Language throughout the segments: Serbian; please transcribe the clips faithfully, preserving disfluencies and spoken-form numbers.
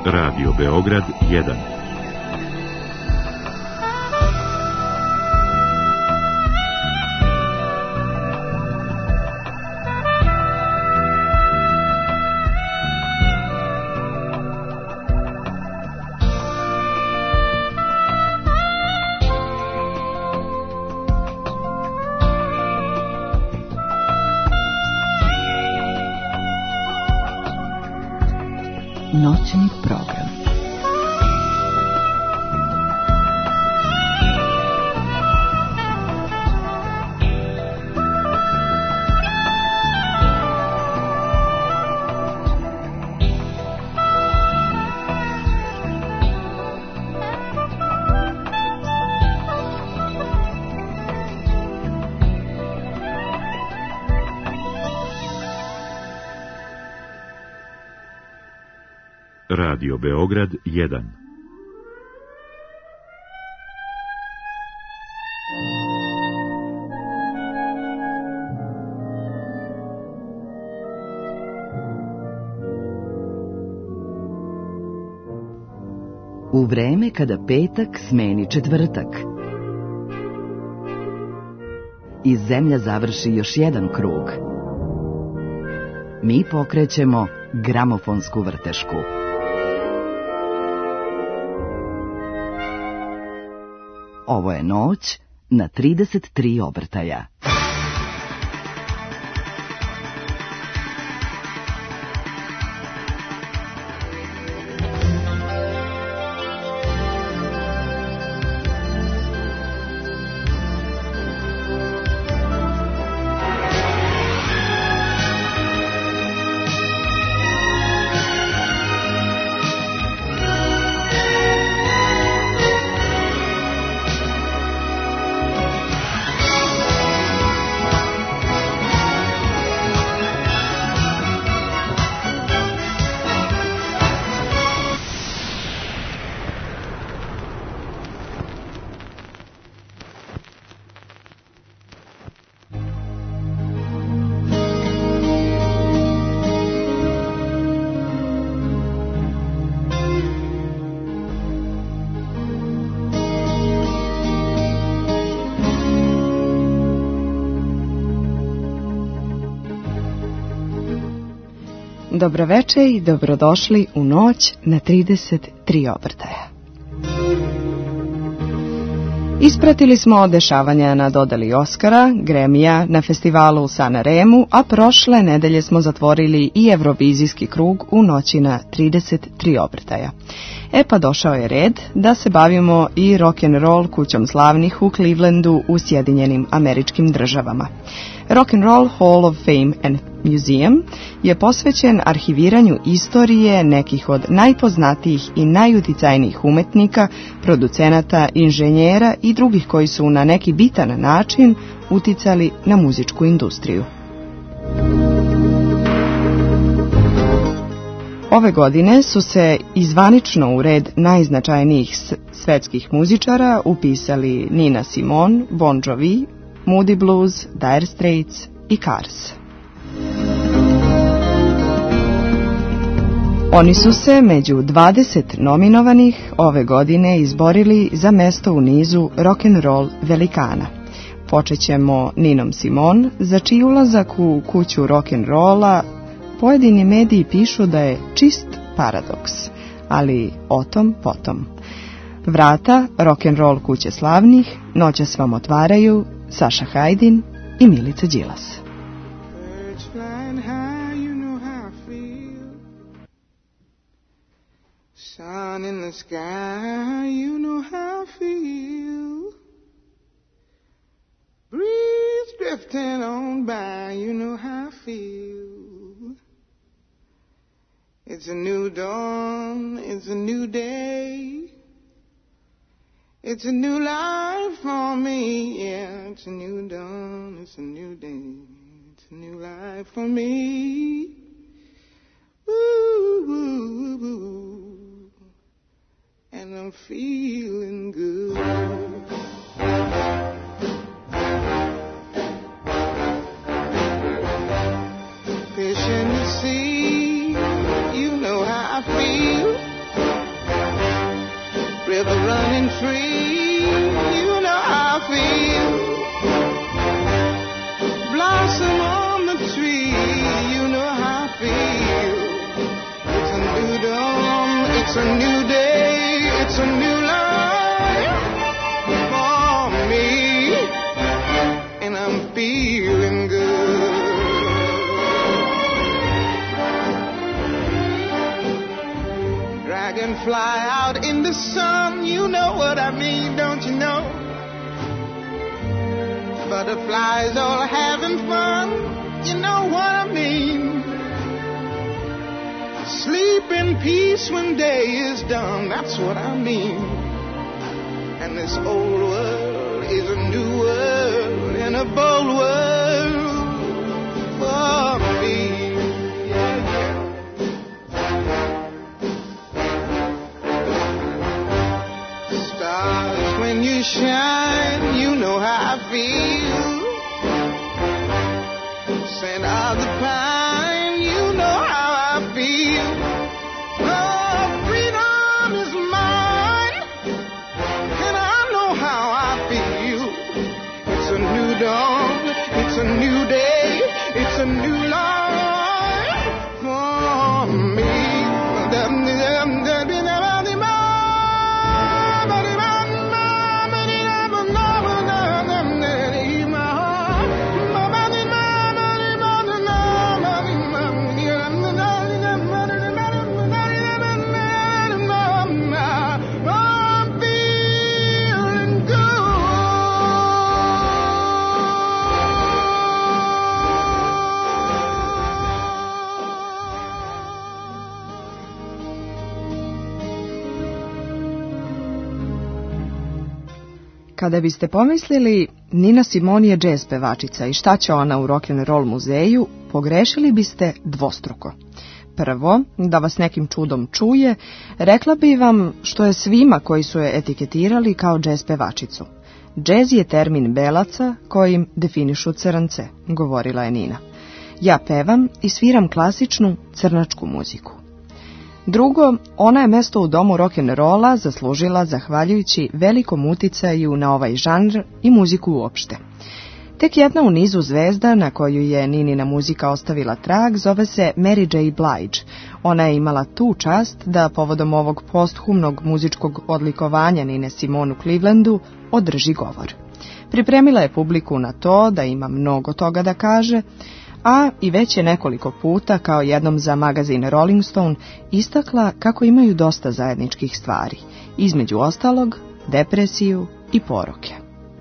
Radio Beograd jedan. Noćni program. Radio Beograd jedan. U vreme kada petak smeni četvrtak i zemlja završi još jedan krug, mi pokrećemo gramofonsku vrtešku. Ovo je noć na trideset tri obrtaja. Dobro večer i dobrodošli u noć na trideset tri obrtaja. Ispratili smo dešavanja na dodali Oskara, Gremija, na festivalu u Sanremu, a prošle nedelje smo zatvorili i Eurovizijski krug u noći na trideset tri obrtaja. E pa došao je red da se bavimo i rock'n'roll kućom slavnih u Clevelandu u Sjedinjenim Američkim Državama. Rock'n'Roll Hall of Fame and Museum je posvećen arhiviranju istorije nekih od najpoznatijih i najuticajnijih umetnika, producenata, inženjera i drugih koji su na neki bitan način uticali na muzičku industriju. Ove godine su se izvanično u red najznačajnijih svetskih muzičara upisali Nina Simone, Bon Jovi, Moody Blues, Dire Straits i Cars. Oni su se među dvadeset nominovanih ove godine izborili za mesto u nizu rock'n'roll velikana. Počet ćemo Ninom Simone, za čiji ulazak u kuću rock'n'rolla pojedini mediji pišu da je čist paradoks, ali o tom potom. Vrata rock'n'roll kuće slavnih noćas vam otvaraju Saša Hajdin i Milica Đilas. Sun in the sky, you know how I feel. Breeze drifting on by, you know how I feel. It's a new dawn, it's a new day. It's a new life for me, yeah. It's a new dawn, it's a new day. It's a new life for me. Woo, woo, woo. And I'm feeling good. Fish in the sea, you know how I feel. It's a new day, it's a new life for me, and I'm feeling good. Dragonfly out in the sun, you know what I mean, don't you know? Butterflies all having fun, you know what I mean. Sleep in peace when day is done, that's what I mean. And this old world is a new world and a bold world for me. Yeah. Stars, when you shine, you know how I feel. Scent of the pine, you know how I feel. Oh, freedom is mine, and I know how I feel. It's a new dawn, it's a new day, it's a new life for me. Kada biste pomislili Nina Simone je džez pevačica i šta će ona u rock'n'roll muzeju, pogrešili biste dvostruko. Prvo, da vas nekim čudom čuje, rekla bi vam što je svima koji su je etiketirali kao džez pevačicu. Džez je termin belaca kojim definišu crnce, govorila je Nina. Ja pevam i sviram klasičnu crnačku muziku. Drugo, ona je mesto u domu rock'n'rolla zaslužila zahvaljujući velikom uticaju na ovaj žanr i muziku uopšte. Tek jedna u nizu zvezda na koju je Ninina muzika ostavila trag zove se Mary J. Blige. Ona je imala tu čast da povodom ovog posthumnog muzičkog odlikovanja Nine Simone u Clevelandu održi govor. Pripremila je publiku na to da ima mnogo toga da kaže, a i već je nekoliko puta, kao jednom za magazin Rolling Stone, istakla kako imaju dosta zajedničkih stvari, između ostalog depresiju i poroke.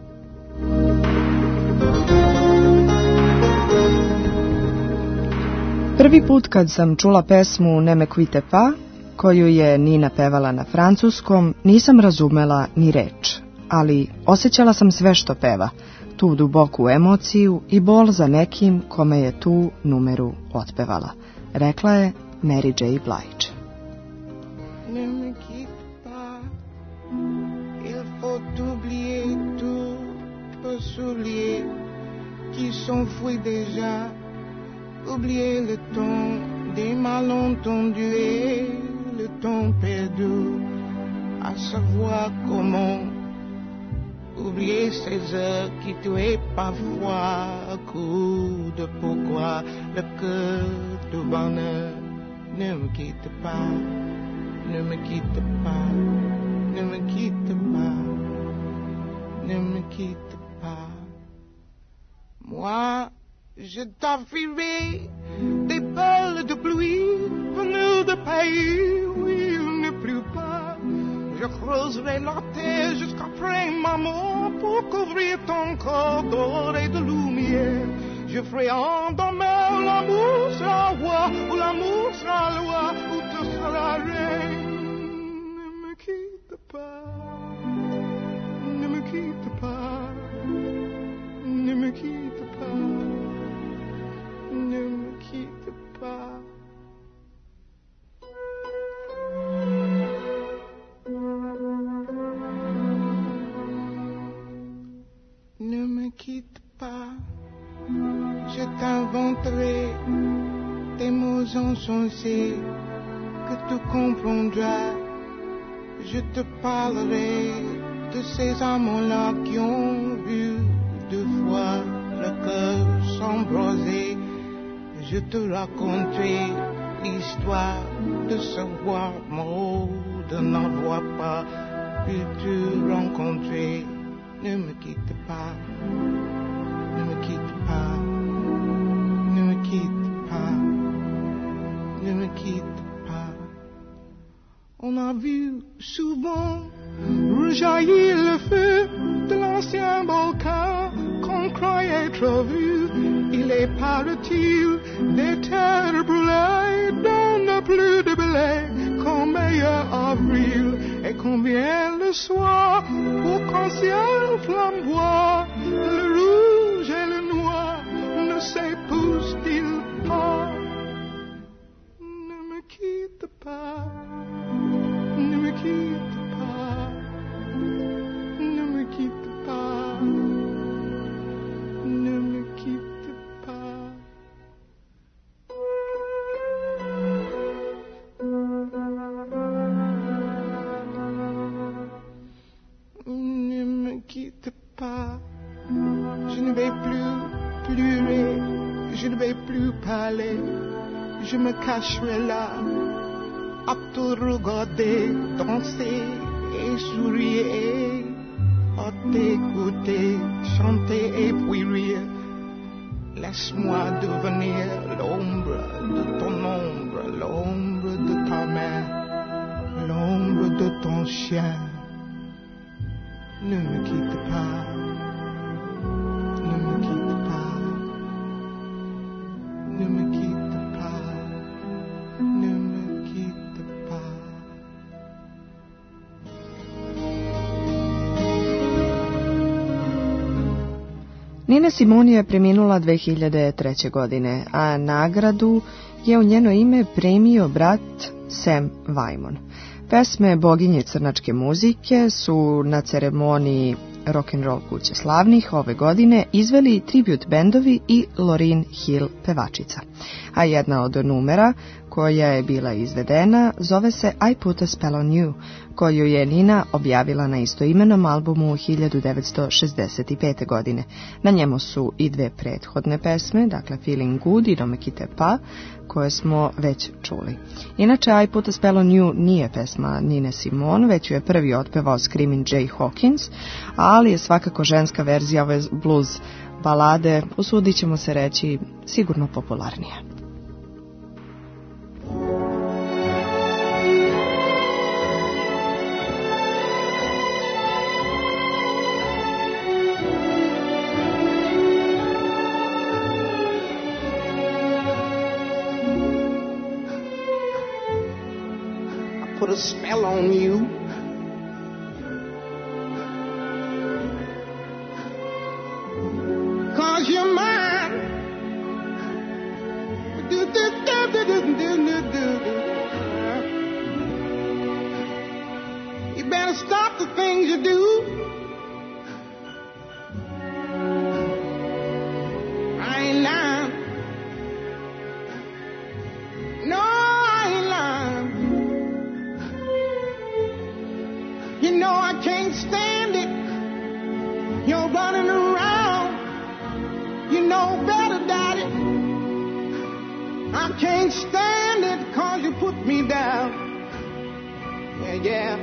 Prvi put kad sam čula pesmu Ne me quitte pas, koju je Nina pevala na francuskom, nisam razumela ni reč, ali osjećala sam sve što peva, tu duboku emociju i bol za nekim kome je tu numeru otpevala, rekla je Mary J. Blige. Ne me quitte pas, il faut oublier tout, peu souliers qui s'enfuient déjà, oublier le temps des malentendus et le temps perdu, à savoir comment oublier ces heures qui tuaient parfois à coup de pourquoi le cœur du bonheur. Ne me quitte pas, ne me quitte pas, ne me quitte pas, ne me quitte pas. Moi, je t'offrirai des perles de pluie venues de pays où il ne pleut pas. Je creuserai la terre jusqu'après ma mort pour couvrir ton corps d'or et de lumière. Je ferai en demeure l'amour sera roi, ou l'amour sera loi, ou tu seras reine. Ne me quitte pas, ne me quitte pas, ne me quitte pas, ne me quitte pas. Ne me quitte pas, je t'inventerai des mots insensés que tu comprendras. Je te parlerai de ces amants-là qui ont vu deux fois le cœur s'embraser. Je te raconterai l'histoire de savoir mot, de n'en voir pas plus te rencontrer. Ne me quitte pas, ne me quitte pas, ne me quitte pas, ne me quitte pas. On a vu souvent rejaillir le feu de l'ancien volcan qu'on croyait trop vu. Il est parti des terres brûlées, dont n'a plus de blé qu'en meilleur avril. Et combien le soir, pour qu'un ciel flamboie, le rouge et le noir ne s'épousent-ils pas? Ne me quitte pas, ne me quitte pas, ne me quitte pas, ne me quitte pas. Ne me quitte pas, je ne vais plus pleurer, je ne vais plus parler, je me cacherai là, à te regarder, danser et sourire, à t'écouter, chanter et puis rire. Laisse-moi devenir l'ombre de ton ombre, l'ombre de ta main, l'ombre de ton chien. Ne me quitte pas, ne me quitte pas, ne me quitte pas, ne me quitte pas. Nina Simone je preminula dve hiljade treće. godine, a nagradu je u njeno ime premio brat Sam Vajmon. Pesme boginje crnačke muzike su na ceremoniji Rock'n'Roll kuće slavnih ove godine izveli tribute bendovi i Lauryn Hill pevačica. A jedna od numera koja je bila izvedena zove se I Put a Spell on You, koju je Nina objavila na istoimenom albumu hiljadu devetsto šezdeset pete. godine. Na njemu su i dve prethodne pesme, dakle Feeling Good i Ne me quitte pas, koje smo već čuli. Inače, I Put a Spell on You nije pesma Nine Simone, već ju je prvi otpevao Screamin' Jay Hawkins, ali je svakako ženska verzija ove blues balade, usudit ćemo se reći, sigurno popularnija. Put a spell on you. Cause you're mine. Do, do, do, do, do, do, do, do. You better stop the things you do. I ain't lying. No, I ain't lying. You know I can't stand it. You're running around. You know better, Daddy. I can't stand it cause you put me down. Yeah, yeah.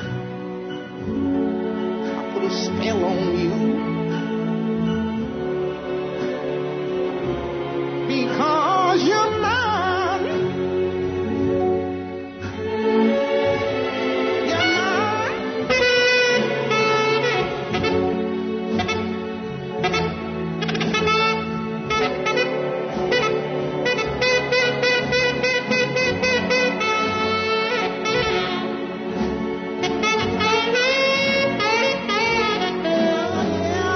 I put a spell on you. Because you're mine. Yeah.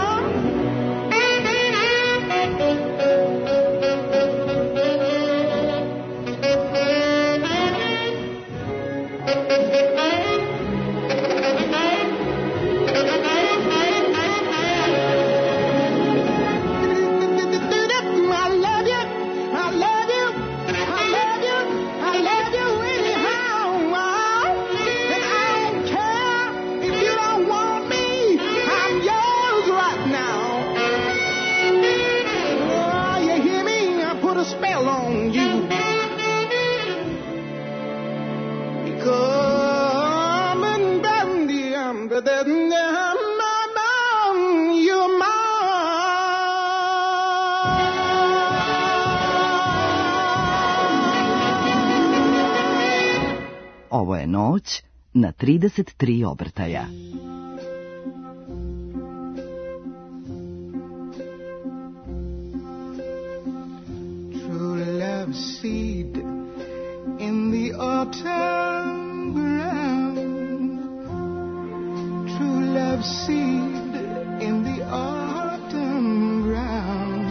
Ovo je noć na trideset tri obrtaja. True love seed in the autumn ground. True love seed in the autumn ground.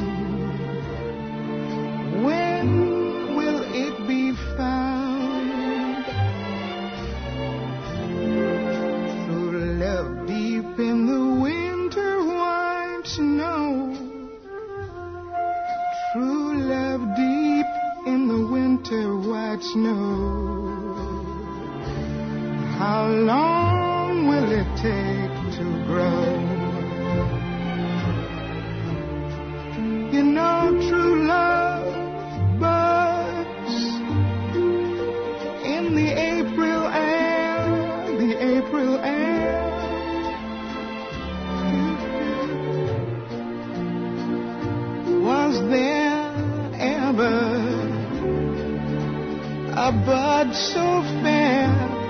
When will it be found? True love deep in the winter white snow. True love deep in the winter white snow. How long will it take to grow? You know true love buds in the April air, the April air. Was there ever a bud so fair?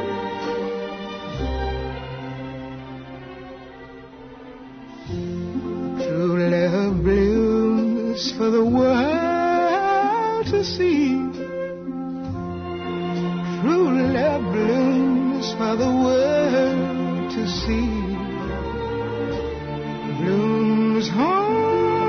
True love blooms for the world to see. True love blooms for the world to see. Blooms home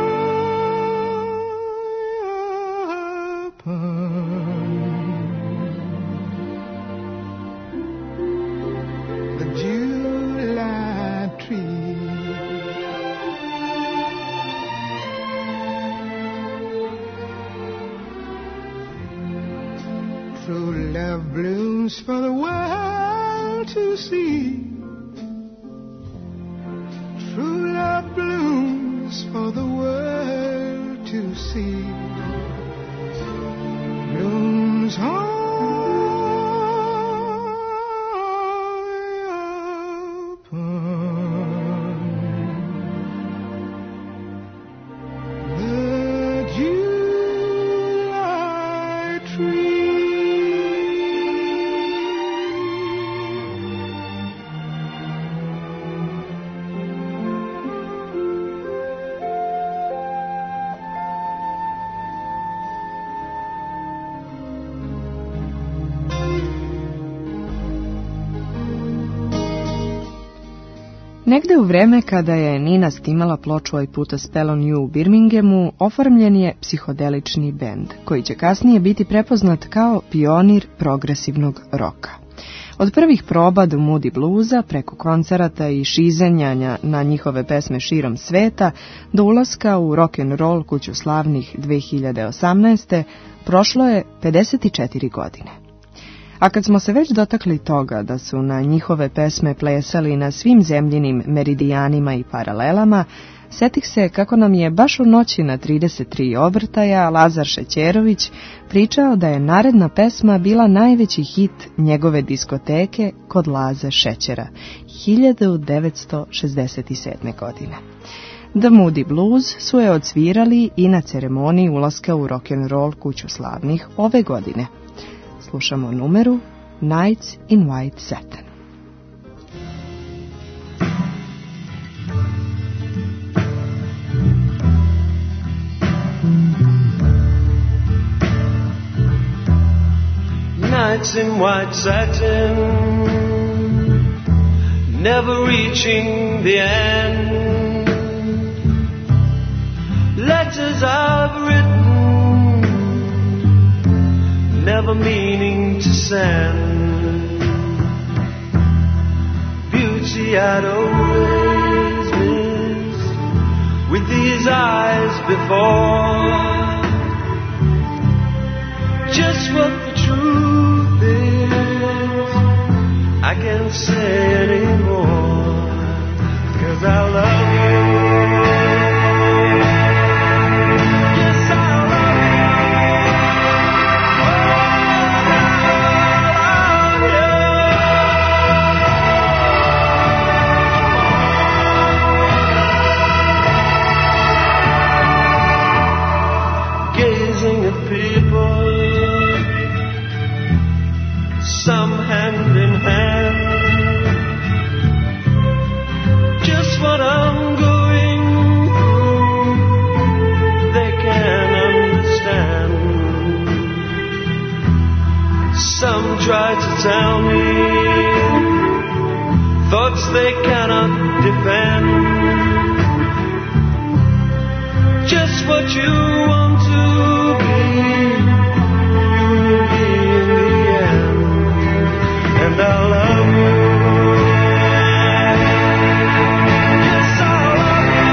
blooms for the world to see. True love blooms for the world to see. Blooms high upon the July tree. Negde u vreme kada je Nina snimala ploču I Put a Spell on You u Birminghamu, oformljen je psihodelični bend, koji će kasnije biti prepoznat kao pionir progresivnog roka. Od prvih proba do Moody bluza, preko koncerata I šizenjanja na njihove pesme širom sveta, do ulaska u rock'n'roll kuću slavnih dve hiljade osamnaeste. prošlo je pedeset četiri godine. A kad smo se već dotakli toga da su na njihove pesme plesali na svim zemljinim meridijanima I paralelama, setih se kako nam je baš u noći na trideset tri obrtaja Lazar Šećerović pričao da je naredna pesma bila najveći hit njegove diskoteke Kod Laze Šećera, hiljadu devetsto šezdeset sedme. godine. The Moody Blues su je odsvirali I na ceremoniji ulaska u rock'n'roll kuću slavnih ove godine. Slušamo numeru Nights in White Satin. Nights in white satin, never reaching the end. Letters I've written, never meaning to send. Beauty I'd always missed with these eyes before. Just what the truth is, I can't say anymore, 'cause I love you. some hand in hand. Just what I'm going through, they can understand. Some try to tell me thoughts they cannot defend. Just what you want to be, you will be in the end. And I love you. Yes, I love you.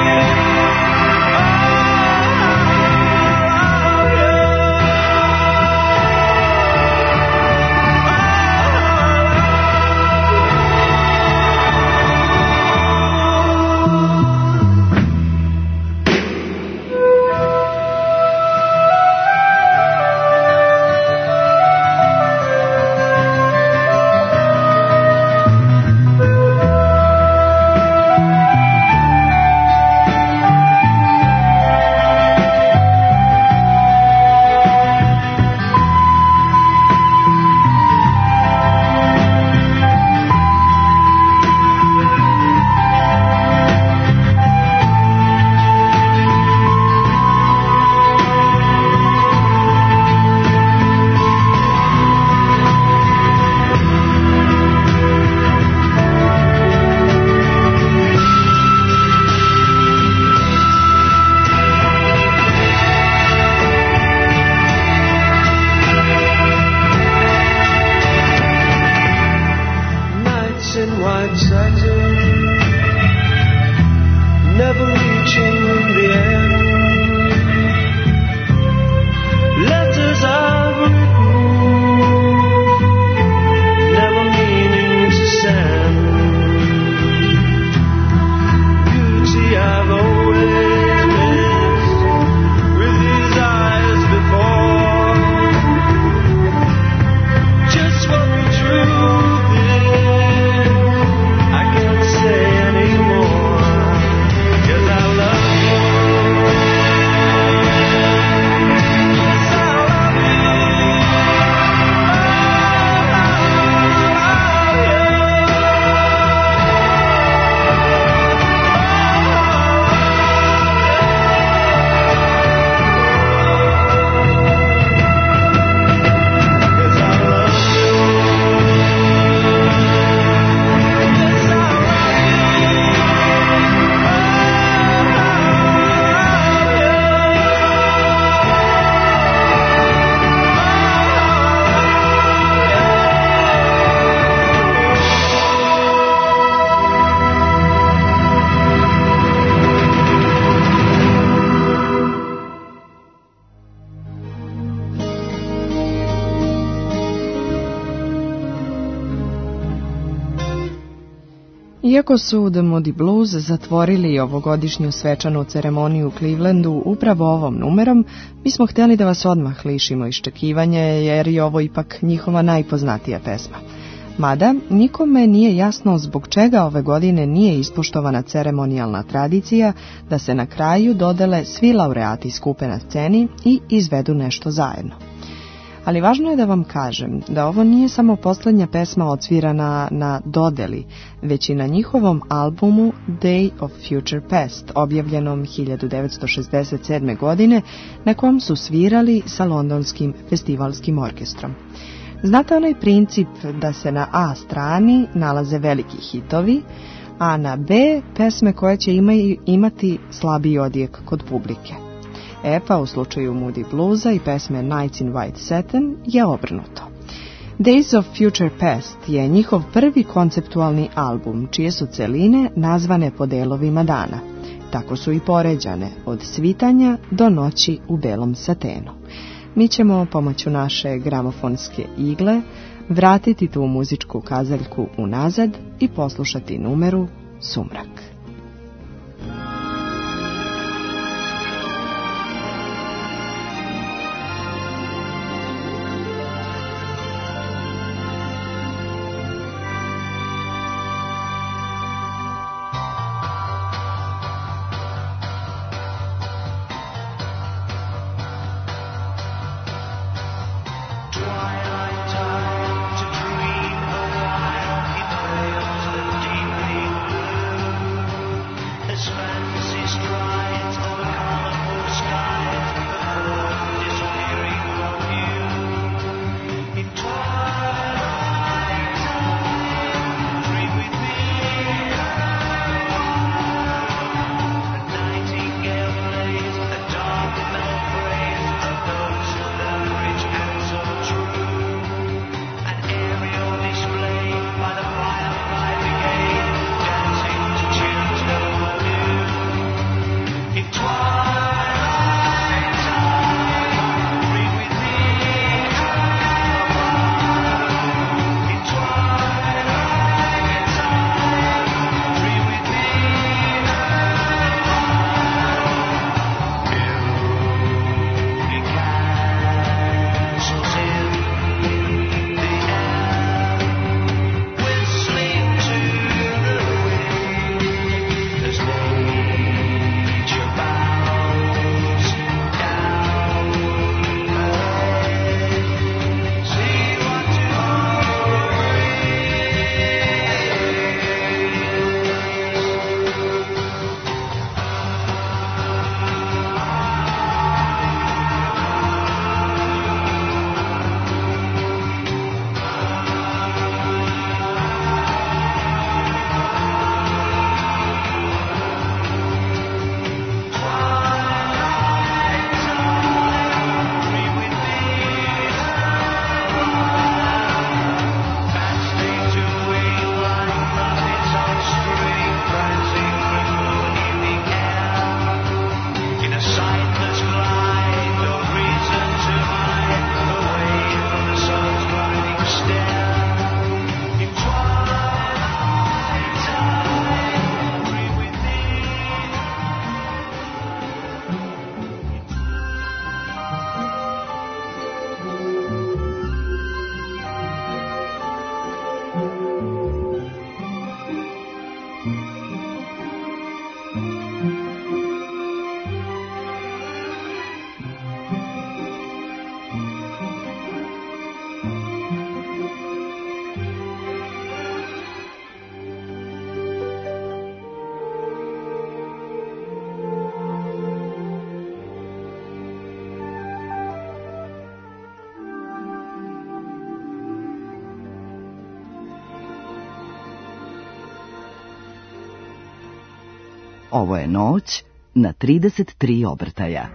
Iako su The Moody Blues zatvorili ovogodišnju svečanu ceremoniju u Clevelandu upravo ovom numerom, mi smo htjeli da vas odmah lišimo iščekivanja jer je ovo ipak njihova najpoznatija pesma. Mada, nikome nije jasno zbog čega ove godine nije ispoštovana ceremonijalna tradicija da se na kraju dodele svi laureati skupe na sceni i izvedu nešto zajedno. Ali važno je da vam kažem da ovo nije samo posljednja pesma odsvirana na dodeli, već i na njihovom albumu Day of Future Past, objavljenom hiljadu devetsto šezdeset sedme. godine, na kom su svirali sa londonskim festivalskim orkestrom. Znate onaj princip da se na A strani nalaze veliki hitovi, a na B pesme koje će imati slabiji odjek kod publike. E pa u slučaju Moody Bluesa i pesme Nights in White Satin je obrnuto. Days of Future Past je njihov prvi konceptualni album, čije su celine nazvane po delovima dana. Tako su i poređane, od svitanja do noći u belom satenu. Mi ćemo pomoću naše gramofonske igle vratiti tu muzičku kazaljku unazad i poslušati numeru Sumrak. Twilight time to Ovo je noć na trideset tri obrtaja.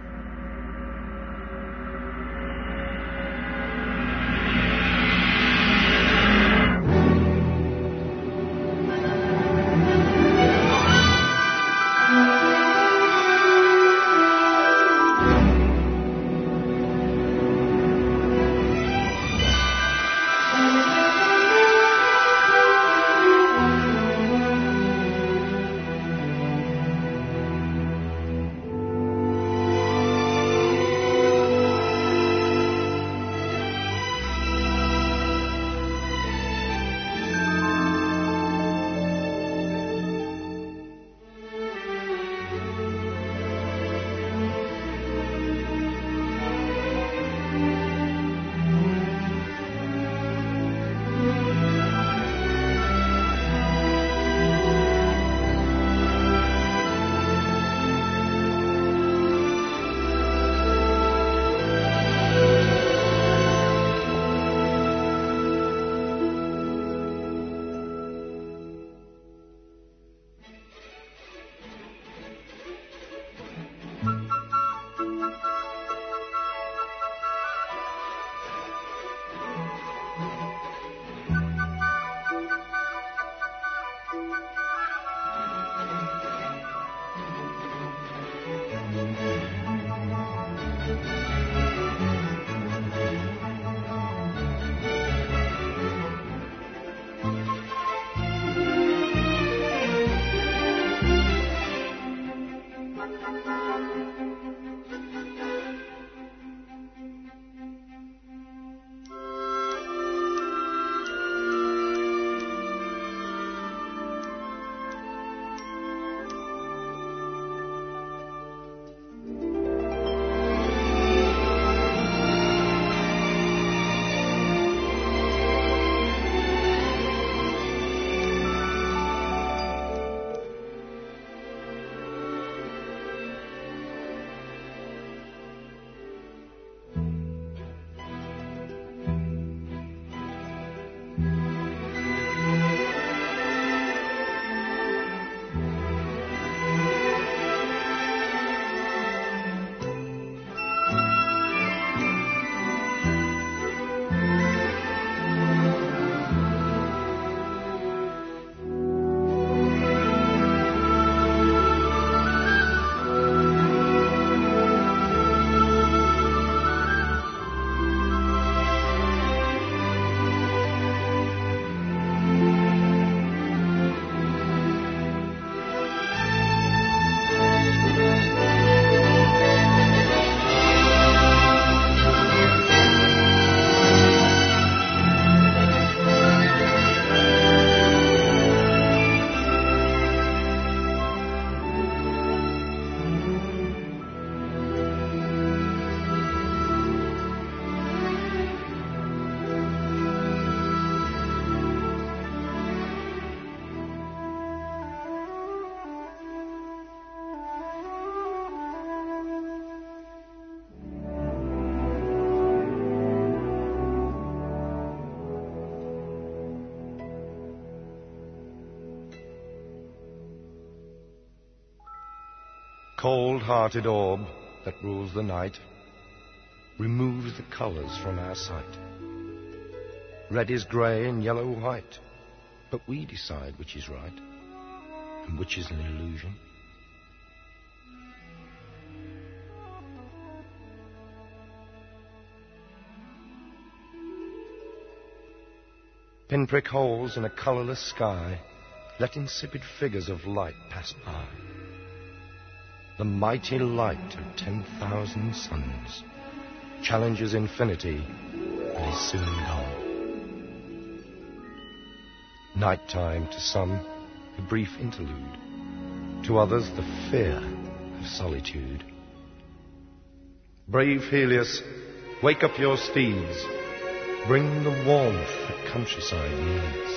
Cold-hearted orb that rules the night, removes the colors from our sight. Red is grey and yellow white, but we decide which is right and which is an illusion. Pinprick holes in a colourless sky let insipid figures of light pass by. The mighty light of ten thousand suns challenges infinity and is soon gone. Nighttime to some, a brief interlude. To others, the fear of solitude. Brave Helios, wake up your steeds. Bring the warmth that countryside needs.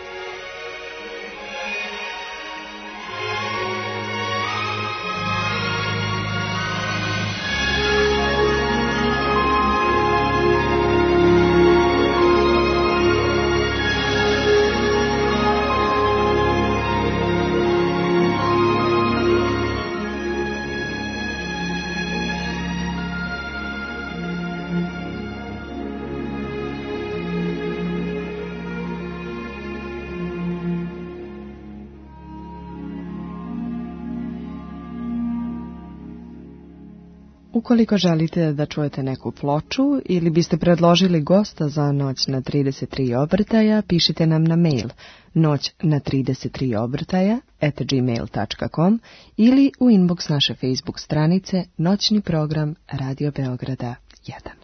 Ukoliko želite da čujete neku ploču ili biste predložili gosta za Noć na trideset tri obrtaja, pišite nam na mail noć na trideset tri obrtaja at gmail dot com ili u inbox naše Facebook stranice Noćni program Radio Beograda jedan.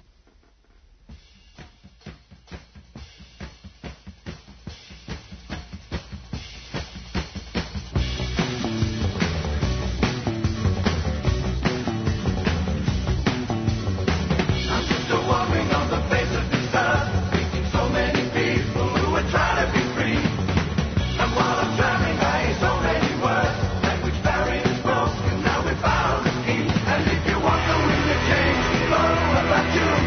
You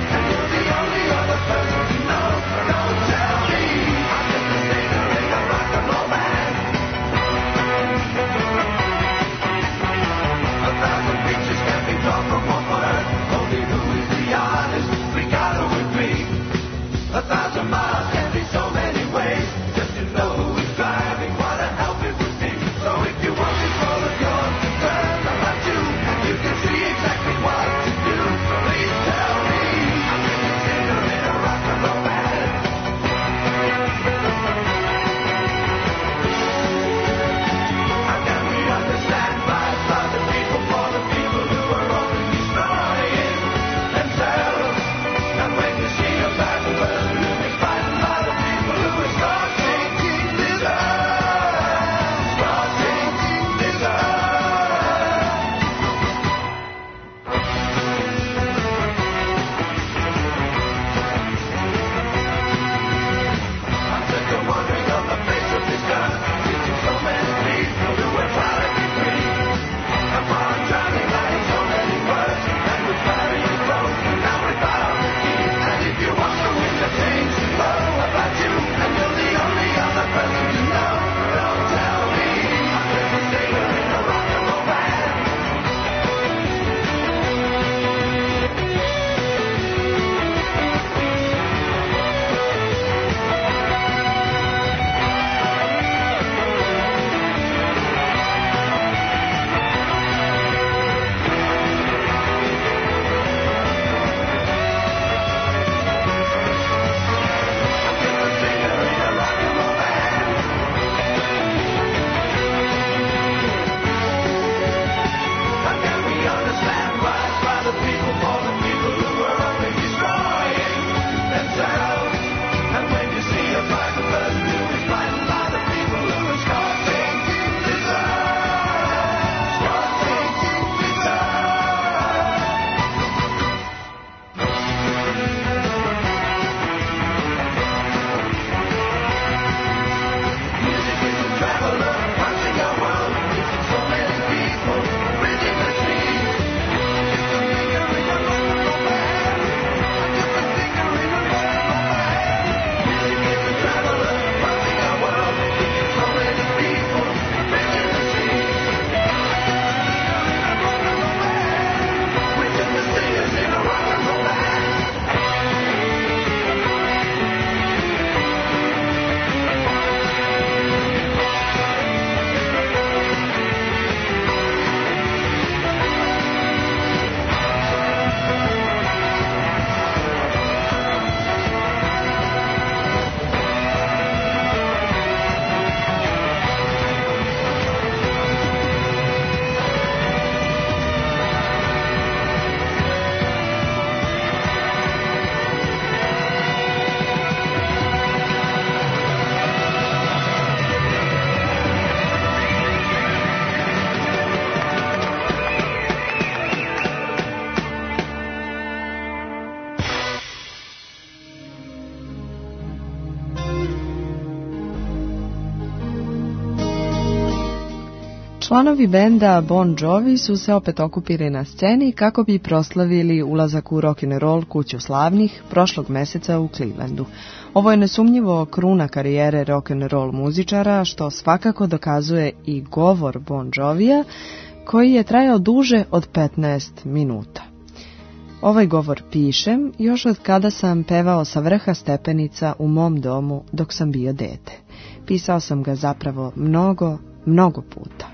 Članovi benda Bon Jovi su se opet okupili na sceni kako bi proslavili ulazak u rock'n'roll kuću slavnih prošlog meseca u Clevelandu. Ovo je nesumnjivo kruna karijere rock'n'roll muzičara, što svakako dokazuje i govor Bon Jovija, koji je trajao duže od petnaest minuta. Ovaj govor pišem još od kada sam pevao sa vrha stepenica u mom domu dok sam bio dete. Pisao sam ga zapravo mnogo, mnogo puta.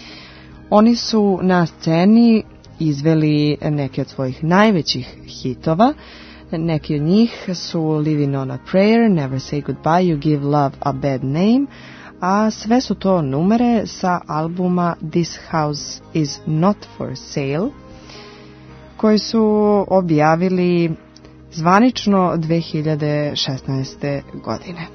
Oni su na sceni izveli neke od svojih najvećih hitova. Neki od njih su Living on a Prayer, Never Say Goodbye, You Give Love a Bad Name, a sve su to numere sa albuma This House is Not for Sale, koji su objavili zvanično dve hiljade šesnaeste. godine.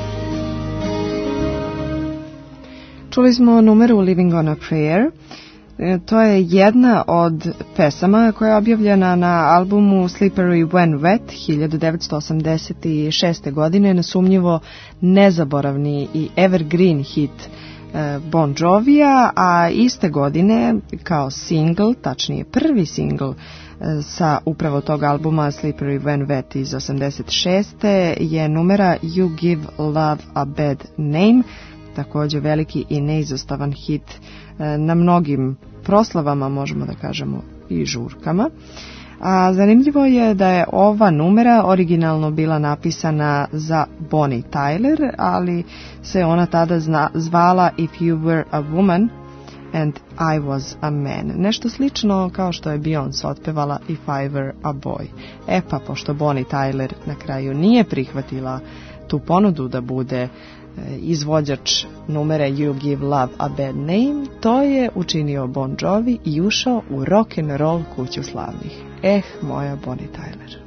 Čuli smo numeru Living on a Prayer. To je jedna od pesama koja je objavljena na albumu Slippery When Wet hiljadu devetsto osamdeset šeste. godine, nesumnjivo nezaboravni i evergreen hit Bon Jovija, a iste godine kao single, tačnije prvi single sa upravo tog albuma Slippery When Wet iz osamdeset šeste. je numera You Give Love a Bad Name, također veliki i neizostavan hit na mnogim proslavama, možemo da kažemo i žurkama. A zanimljivo je da je ova numera originalno bila napisana za Bonnie Tyler, ali se ona tada zna, zvala If You Were a Woman and I Was a Man. Nešto slično kao što je Beyoncé otpevala If I Were a Boy. E pa, pošto Bonnie Tyler na kraju nije prihvatila tu ponudu da bude izvođač numere You Give Love a Bad Name, to je učinio Bon Jovi i ušao u rock and roll kuću slavnih. Eh, moja Bonnie Tyler.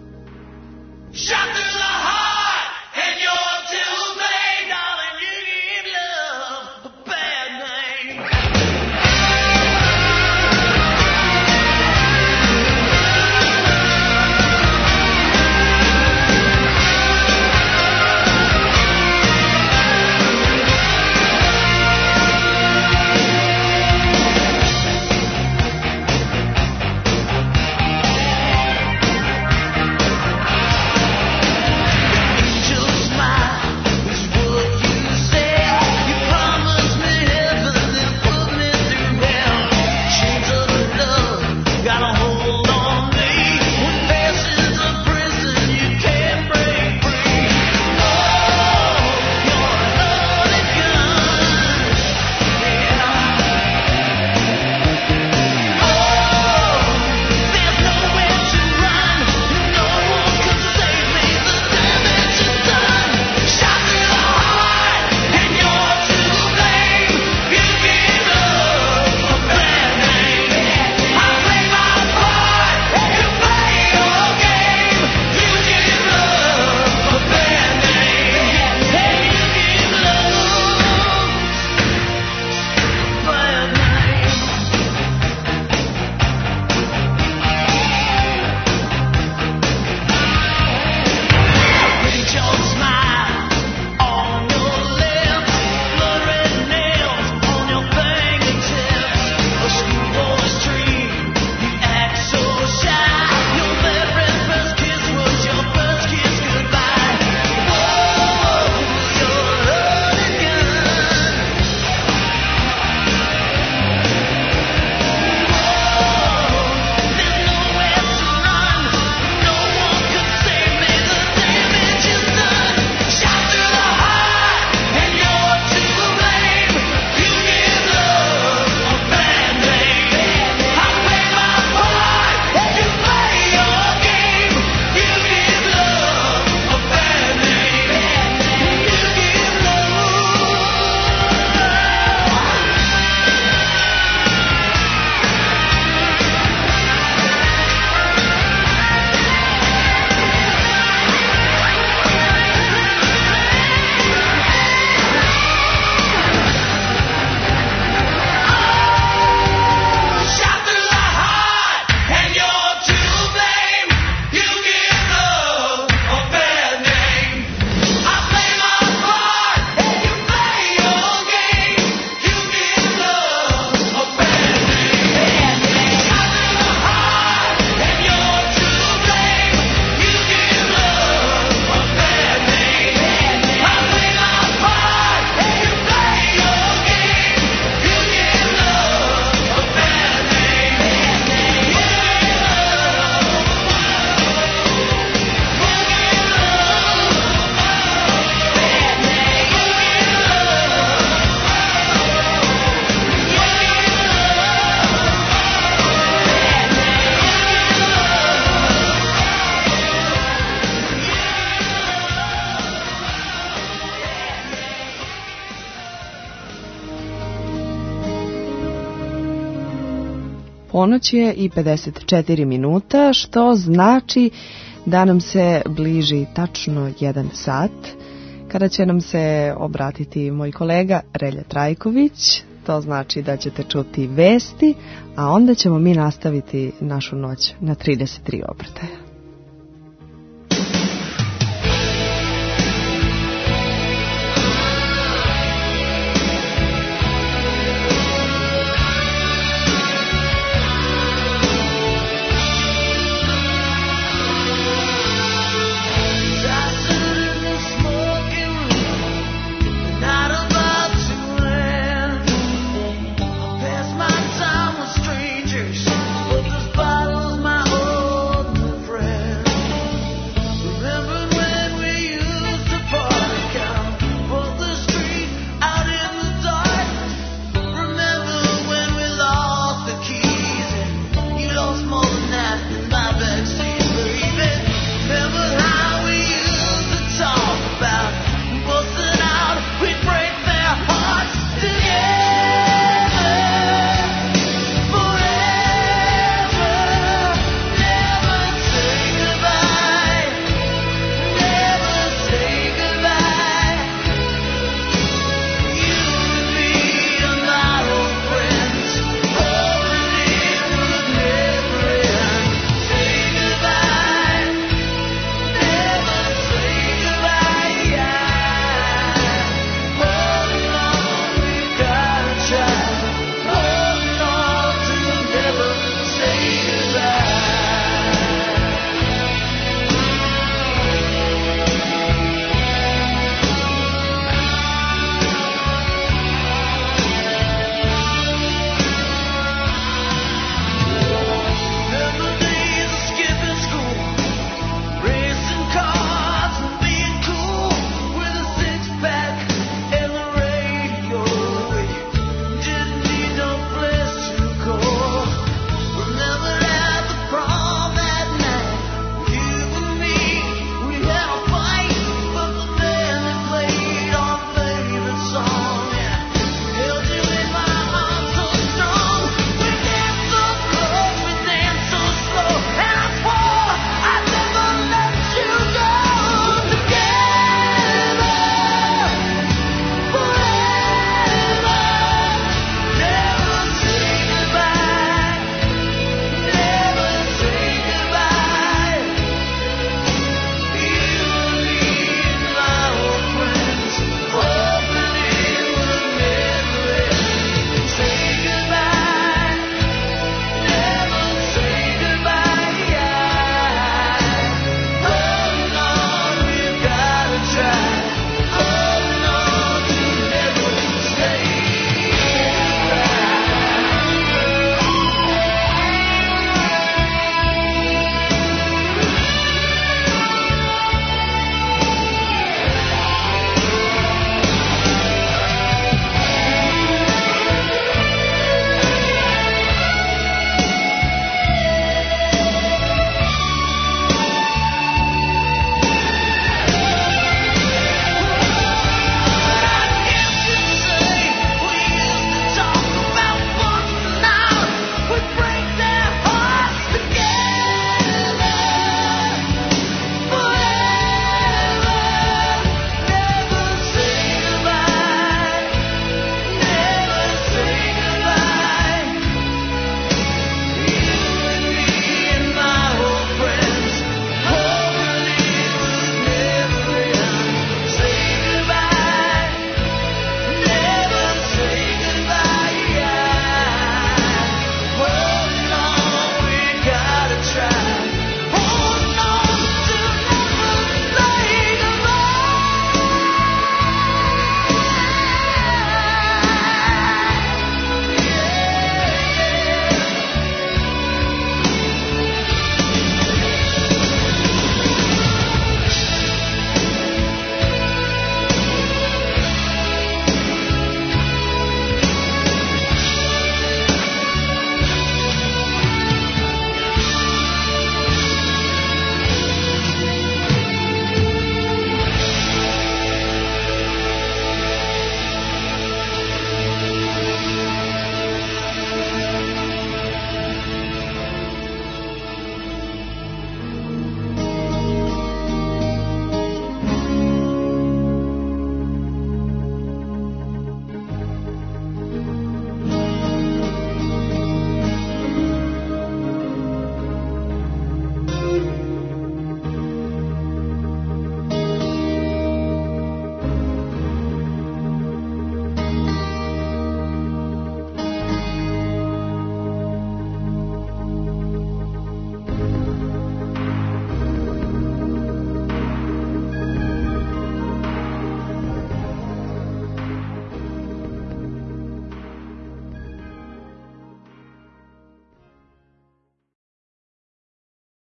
Ponoć je i pedeset četiri minuta, što znači da nam se bliži tačno jedan sat, kada će nam se obratiti moj kolega Relja Trajković. to znači da ćete čuti vesti, a onda ćemo mi nastaviti našu noć na trideset tri obrtaja. Strangers, but this bottle's my old friend.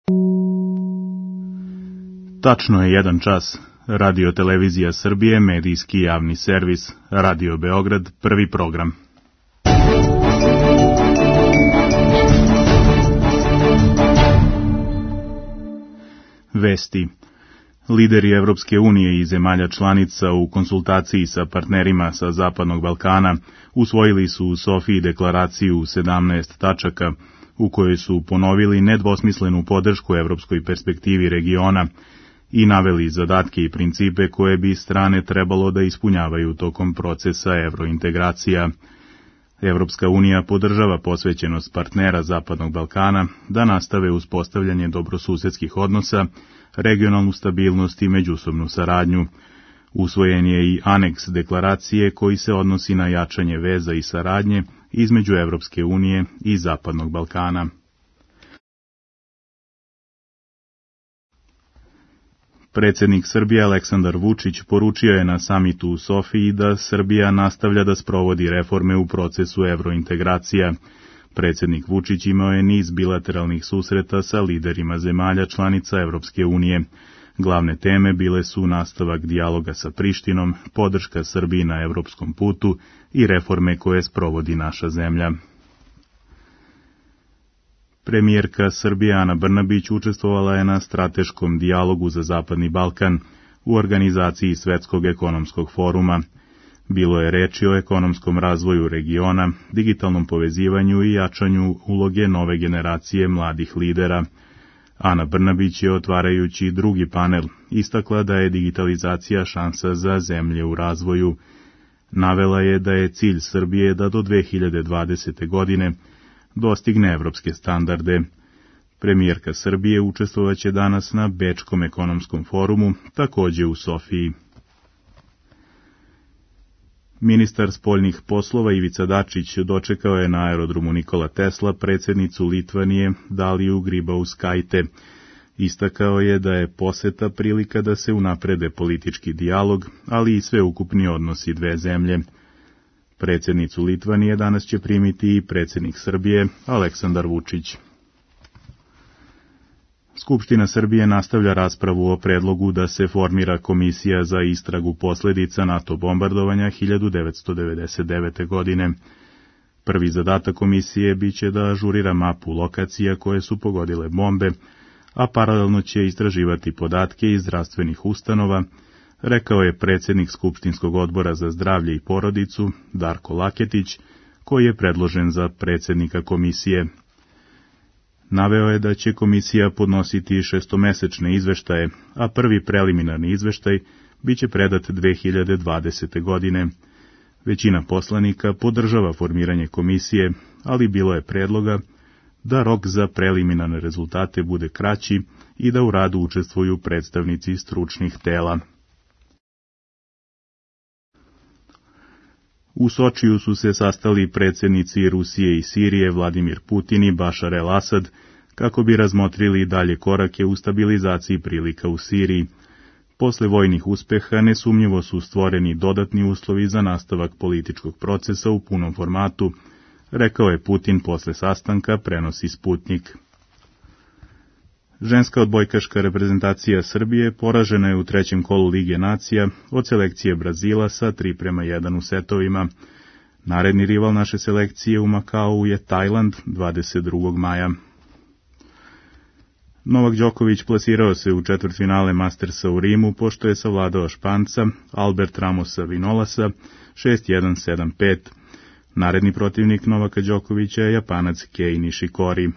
Tačno je jedan čas. Radio Televizija Srbije, medijski javni servis, Radio Beograd, prvi program. Vesti. Lideri Evropske unije i zemalja članica u konsultaciji sa partnerima sa Zapadnog Balkana usvojili su u Sofiji deklaraciju u sedamnaest tačaka, u kojoj su ponovili nedvosmislenu podršku evropskoj perspektivi regiona i naveli zadatke i principe koje bi strane trebalo da ispunjavaju tokom procesa evrointegracija. Evropska unija podržava posvećenost partnera Zapadnog Balkana da nastave uspostavljanje dobrosusedskih odnosa, regionalnu stabilnost i međusobnu saradnju. Usvojen je i aneks deklaracije koji se odnosi na jačanje veza i saradnje između Evropske unije i Zapadnog Balkana. Predsjednik Srbije Aleksandar Vučić poručio je na samitu u Sofiji da Srbija nastavlja da sprovodi reforme u procesu evrointegracija. Predsjednik Vučić imao je niz bilateralnih susreta sa liderima zemalja članica Evropske unije. Glavne teme bile su nastavak dijaloga sa Prištinom, podrška Srbiji na evropskom putu i reforme koje sprovodi naša zemlja. Premijerka Srbije Ana Brnabić učestvovala je na strateškom dijalogu za Zapadni Balkan u organizaciji Svetskog ekonomskog foruma. Bilo je reči o ekonomskom razvoju regiona, digitalnom povezivanju i jačanju uloge nove generacije mladih lidera. Ana Brnabić je, otvarajući drugi panel, istakla da je digitalizacija šansa za zemlje u razvoju. Navela je da je cilj Srbije da do dve hiljade dvadesete. godine dostigne evropske standarde. Premijerka Srbije učestvovaće danas na Bečkom ekonomskom forumu, takođe u Sofiji. Ministar spoljnih poslova Ivica Dačić dočekao je na aerodromu Nikola Tesla predsjednicu Litvanije Daliju Grybauskaite. Istakao je da je poseta prilika da se unaprede politički dijalog, ali i sveukupni odnosi dve zemlje. Predsjednicu Litvanije danas će primiti i predsjednik Srbije Aleksandar Vučić. Skupština Srbije nastavlja raspravu o predlogu da se formira komisija za istragu posljedica NATO bombardovanja hiljadu devetsto devedeset devete. godine. Prvi zadatak komisije biće da ažurira mapu lokacija koje su pogodile bombe, a paralelno će istraživati podatke iz zdravstvenih ustanova, rekao je predsjednik Skupštinskog odbora za zdravlje i porodicu Darko Laketić, koji je predložen za predsjednika komisije. Naveo je da će komisija podnositi šestomesečne izveštaje, a prvi preliminarni izveštaj biće predat dve hiljade dvadesete. godine. Većina poslanika podržava formiranje komisije, ali bilo je predloga da rok za preliminarne rezultate bude kraći i da u radu učestvuju predstavnici stručnih tela. U Sočiju su se sastali predsjednici Rusije i Sirije Vladimir Putin i Bašar el-Asad kako bi razmotrili dalje korake u stabilizaciji prilika u Siriji. Posle vojnih uspeha nesumnjivo su stvoreni dodatni uslovi za nastavak političkog procesa u punom formatu, rekao je Putin posle sastanka, prenosi Sputnik. Ženska odbojkaška reprezentacija Srbije poražena je u trećem kolu Lige nacija od selekcije Brazila sa tri prema jedan u setovima. Naredni rival naše selekcije u Makau je Tajland dvadeset drugog maja. Novak Đoković plasirao se u četvrtfinale Mastersa u Rimu, pošto je savladao Španca Albert Ramosa Vinolasa šest jedan sedam pet. Naredni protivnik Novaka Đokovića je Japanac Kei Nishikori.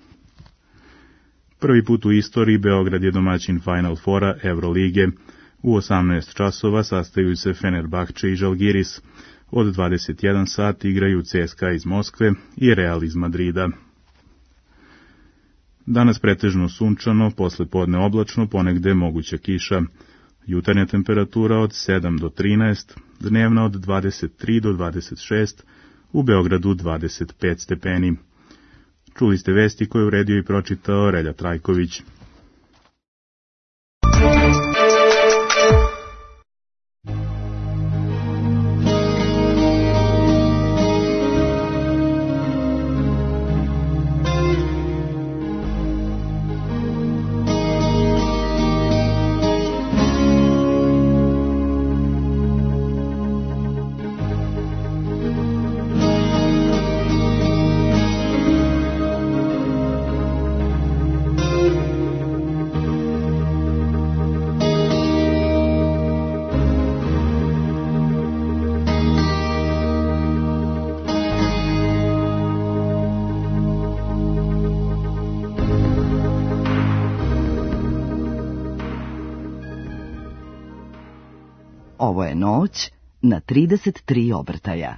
Prvi put u istoriji Beograd je domaćin Final Fora Evrolige. U osamnaest časova sastaju se Fenerbahče i Žalgiris. Od dvadeset jedan sati igraju C S K A iz Moskve i Real iz Madrida. Danas pretežno sunčano, posle podne oblačno, ponegde moguća kiša. Jutarnja temperatura od sedam do trinaest, dnevna od dvadeset tri do dvadeset šest, u Beogradu dvadeset pet stepeni. Čuli ste vesti koje je uredio i pročitao Relja Trajković. Ovo je noć na trideset tri obrtaja.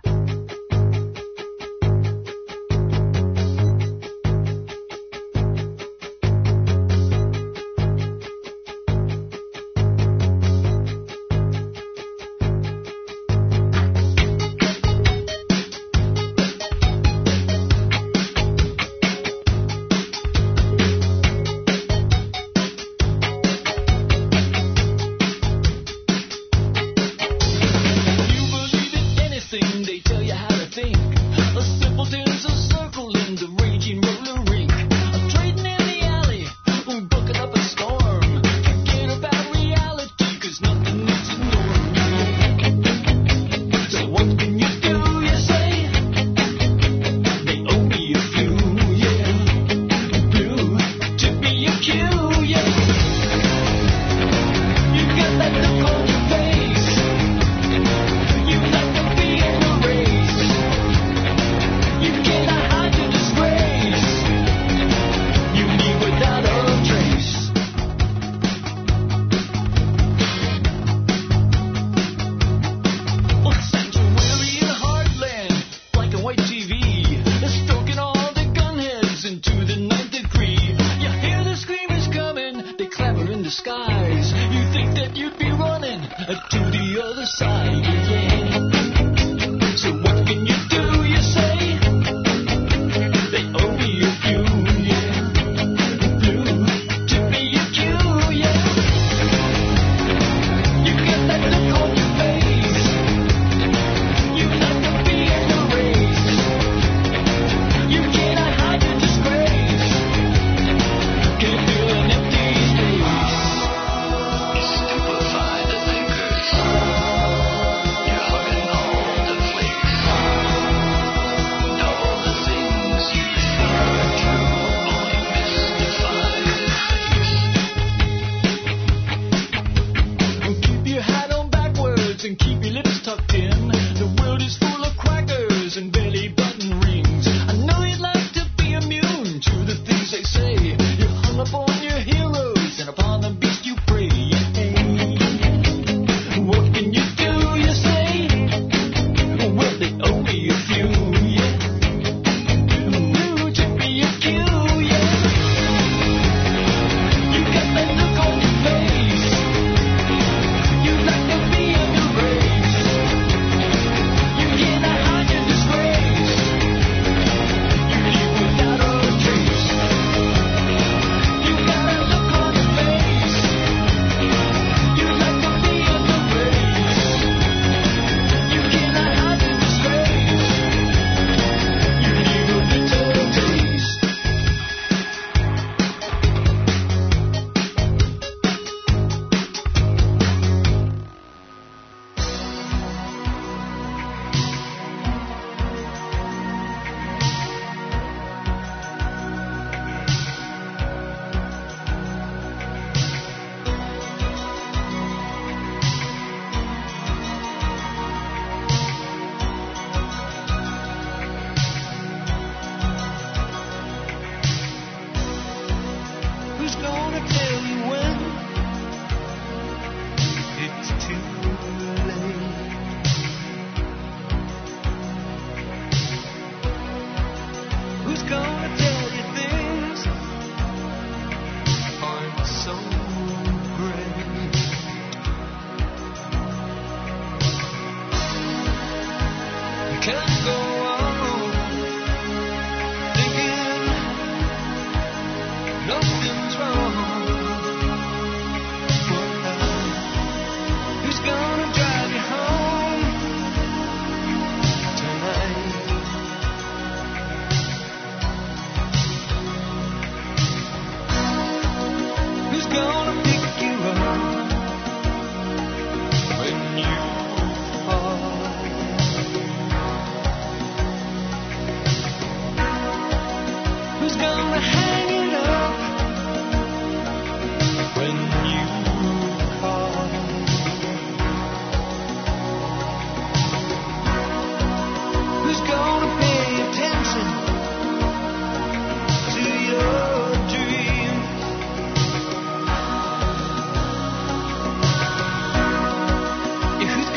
Who's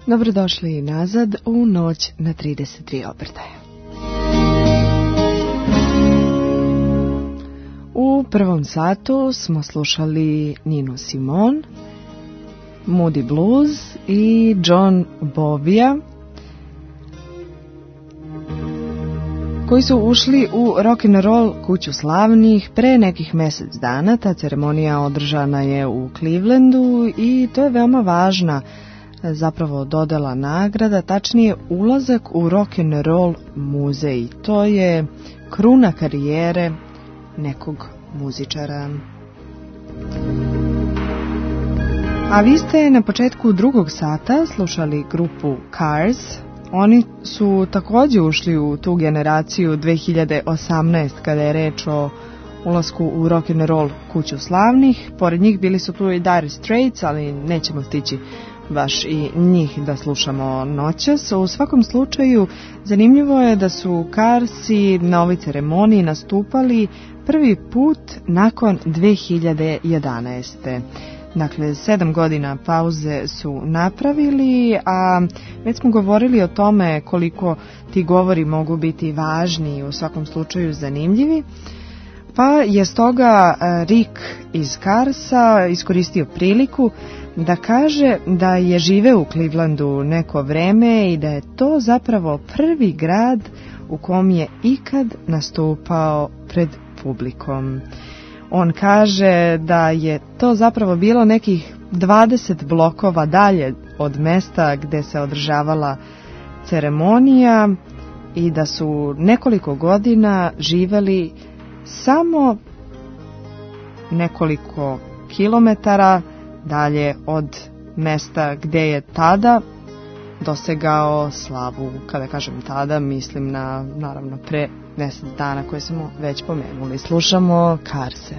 Dobrodošli nazad u noć na trideset tri obrtaja. U prvom satu smo slušali Ninu Simone, Moody Blues i John Bovija, koji su ušli u rock'n'roll kuću slavnih pre nekih mjesec dana. Ta ceremonija održana je u Clevelandu i to je veoma važna zapravo dodela nagrada, tačnije ulazak u rock'n'roll muzej. To je kruna karijere nekog muzičara. A vi ste na početku drugog sata slušali grupu Cars. Oni su također ušli u tu generaciju dve hiljade osamnaeste kada je reč o ulasku u rock'n'roll kuću slavnih. Pored njih bili su tu i Dire Straits, ali nećemo stići baš i njih da slušamo noćas. U svakom slučaju zanimljivo je da su Carsi na ovoj ceremoniji nastupali prvi put nakon dve hiljade jedanaeste. Dakle, sedam godina pauze su napravili, a već smo govorili o tome koliko ti govori mogu biti važni i u svakom slučaju zanimljivi. Pa je stoga Rick iz Carsa iskoristio priliku da kaže da je živeo u Clevelandu neko vreme i da je to zapravo prvi grad u kom je ikad nastupao pred publikom. On kaže da je to zapravo bilo nekih dvadeset blokova dalje od mesta gde se održavala ceremonija i da su nekoliko godina živeli samo nekoliko kilometara dalje od mesta gde je tada dosegao slavu. Kada kažem tada, mislim na, naravno, pre mjesec dana koje smo već pomenuli. Slušamo Carse.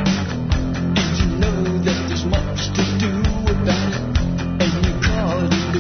Much to do about it, and you called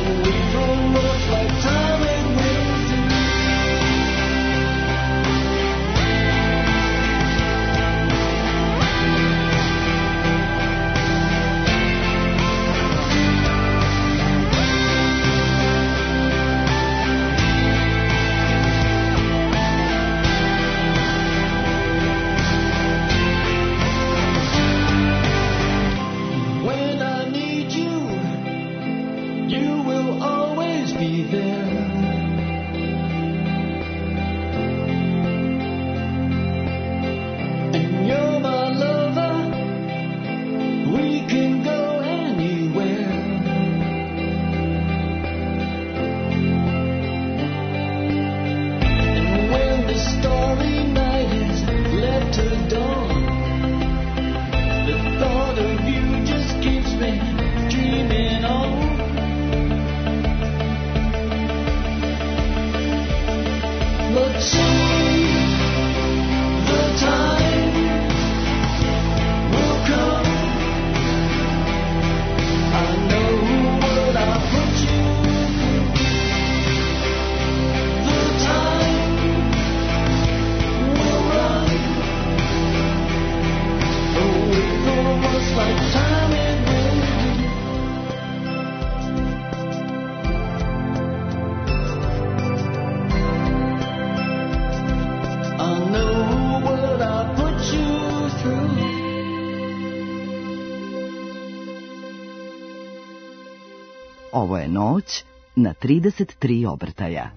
Ovo je noć na trideset tri obrtaja.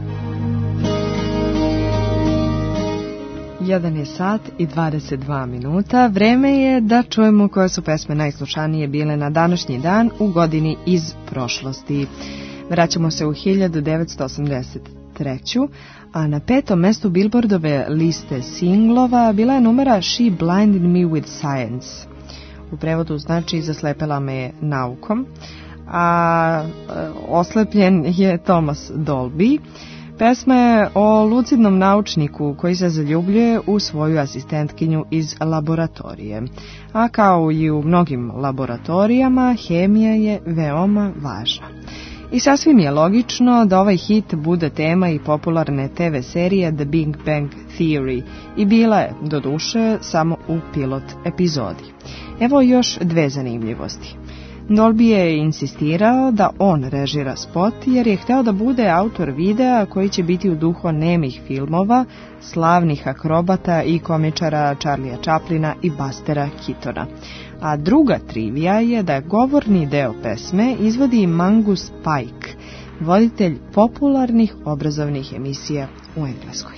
Jedan je sat i dvadeset dva minuta. Vreme je da čujemo koje su pesme najslušanije bile na današnji dan u godini iz prošlosti. Vraćamo se u hiljadu devetsto osamdeset treću. A na petom mestu Billboardove liste singlova bila je numera She Blinded Me With Science. U prevodu znači zaslepela me je naukom. A oslepljen je Thomas Dolby. Pesma je o lucidnom naučniku koji se zaljubljuje u svoju asistentkinju iz laboratorije. A kao i u mnogim laboratorijama, hemija je veoma važna. I sasvim je logično da ovaj hit bude tema i popularne te ve serije The Big Bang Theory i bila je, doduše, samo u pilot epizodi. Evo još dve zanimljivosti. Dolby je insistirao da on režira spot jer je hteo da bude autor videa koji će biti u duhu nemih filmova, slavnih akrobata i komičara Charlija Chaplina i Bustera Keatona. A druga trivija je da govorni deo pesme izvodi Mangus Pike, voditelj popularnih obrazovnih emisija u Engleskoj.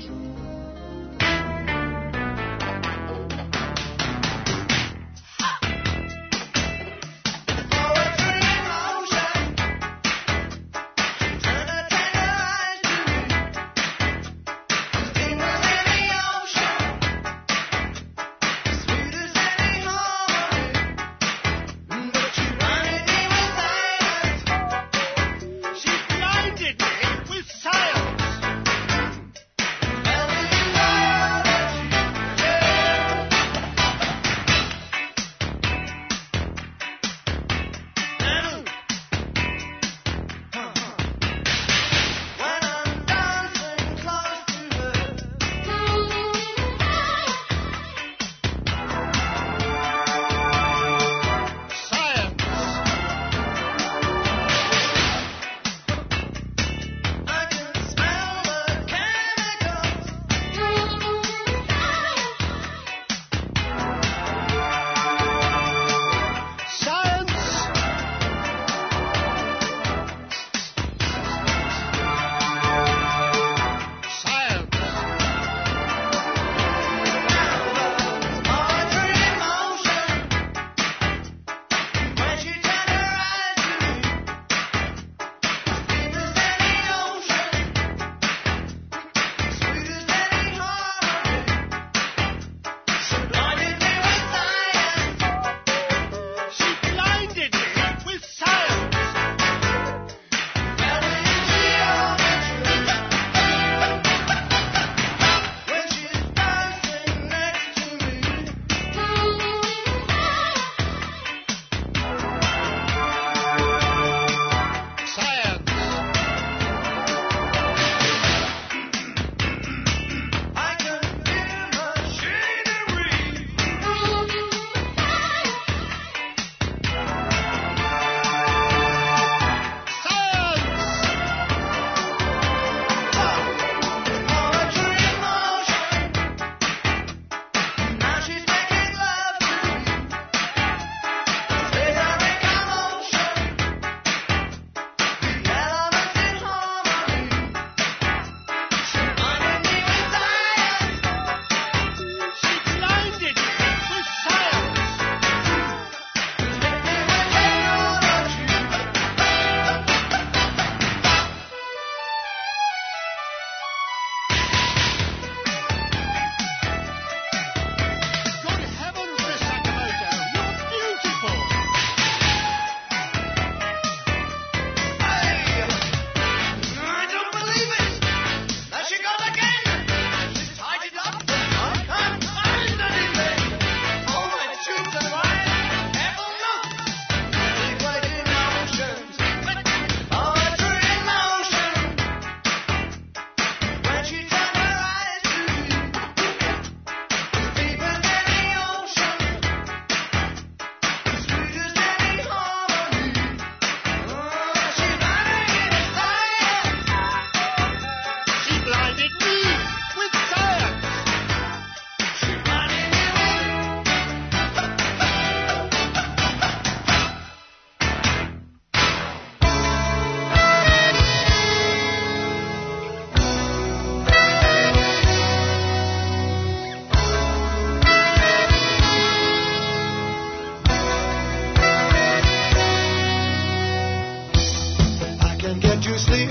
can't get to sleep.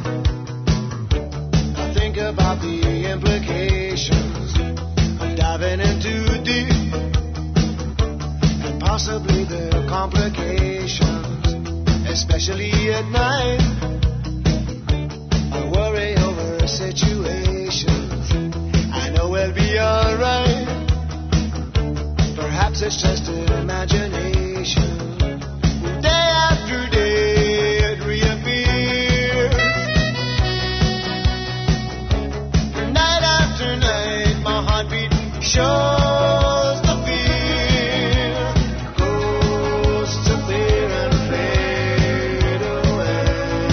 I think about the implications of diving in too deep, and possibly the complications, especially at night. I worry over situations. I know we'll be alright. Perhaps it's just an imagination. Day after day it reappears. Night after night my heartbeat shows the fear. Goes to fear and fade away.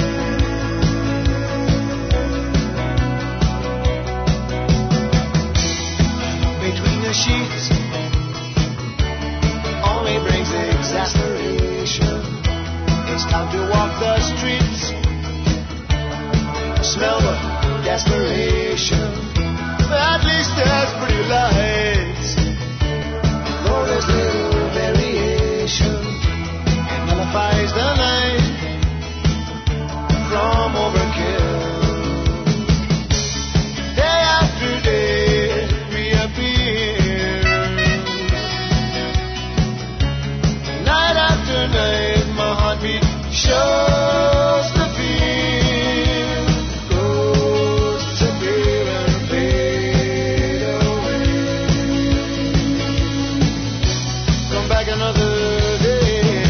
Between the sheets only brings exasperation. It's time to walk the streets, smell the desperation. At least there's pretty lights, though there's little variation. It nullifies the night from overkill. Day after day it reappears. Night after night my heartbeat shows the fear. Goes to fear and fade away. Come back another day.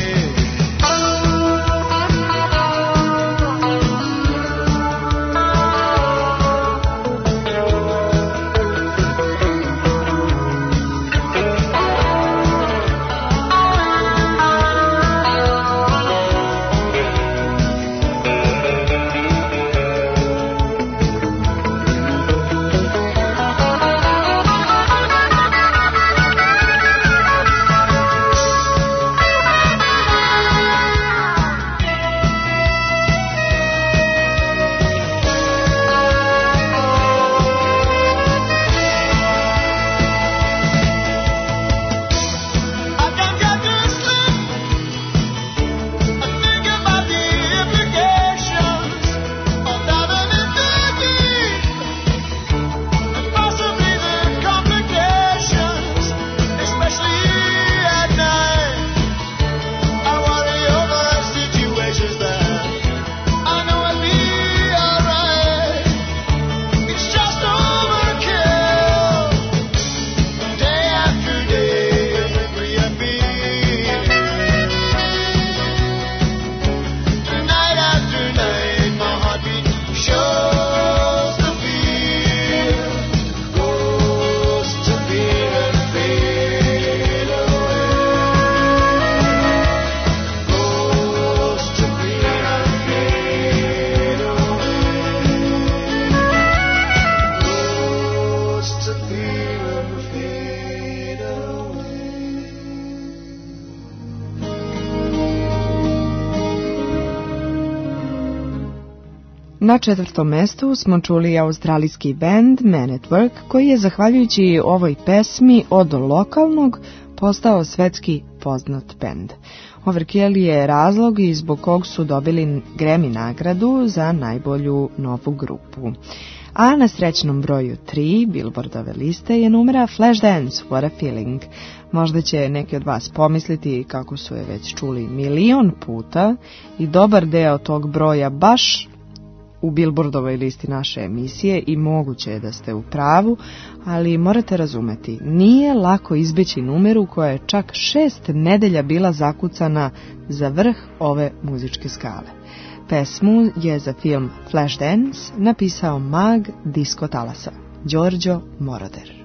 Na četvrtom mestu smo čuli australijski bend Man at Work, koji je zahvaljujući ovoj pesmi od lokalnog postao svetski poznat bend. Overkill je razlog i zbog kog su dobili Grammy nagradu za najbolju novu grupu. A na srećnom broju tri Billboardove liste je numera Flashdance, What a Feeling. Možda će neki od vas pomisliti kako su je već čuli milion puta i dobar deo tog broja baš u Billboardovoj listi naše emisije i moguće je da ste u pravu, ali morate razumeti, nije lako izbeći numeru koja je čak šest nedelja bila zakucana za vrh ove muzičke skale. Pesmu je za film Flashdance napisao mag disko talasa, Giorgio Moroder.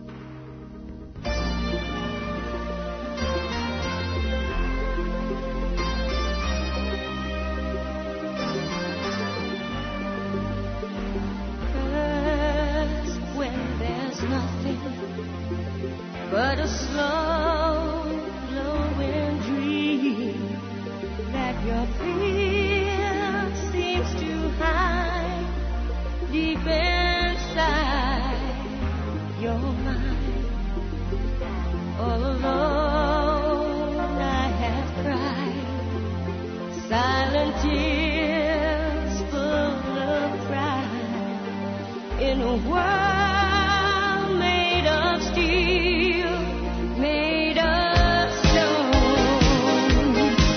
But a slow glowing dream that your fear seems to hide deep inside your mind. world made of steel, made of stone.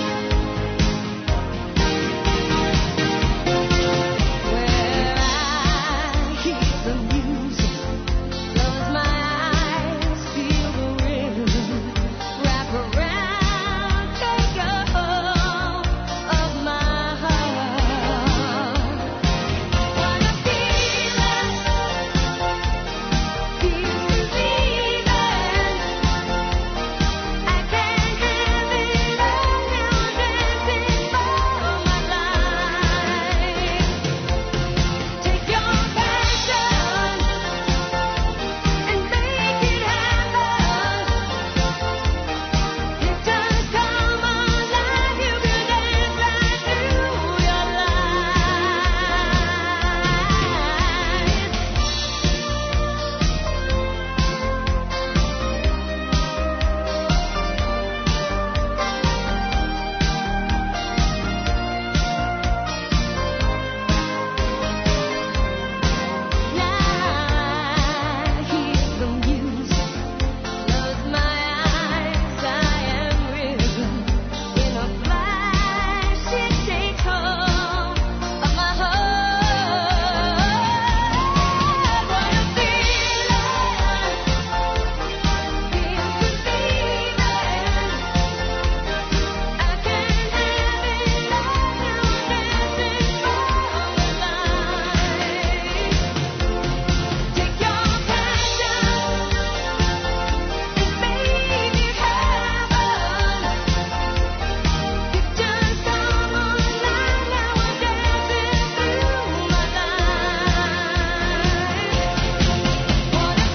Where I hear the music, close my eyes, feel the rhythm, wrap around, take a hold of my heart. What a feeling, feel believing. I can't have it all now, dancing for my life. Take your passion and make it happen. It does come alive, you can dance right through your life. Now hear the music, close my eyes, I am risen. In a flash it takes hold of my heart. What a feeling, feel believing. I can't have it all now, dancing for my life. Take your passion and make it happen. It just come alive now, I'm dancing through my life. What a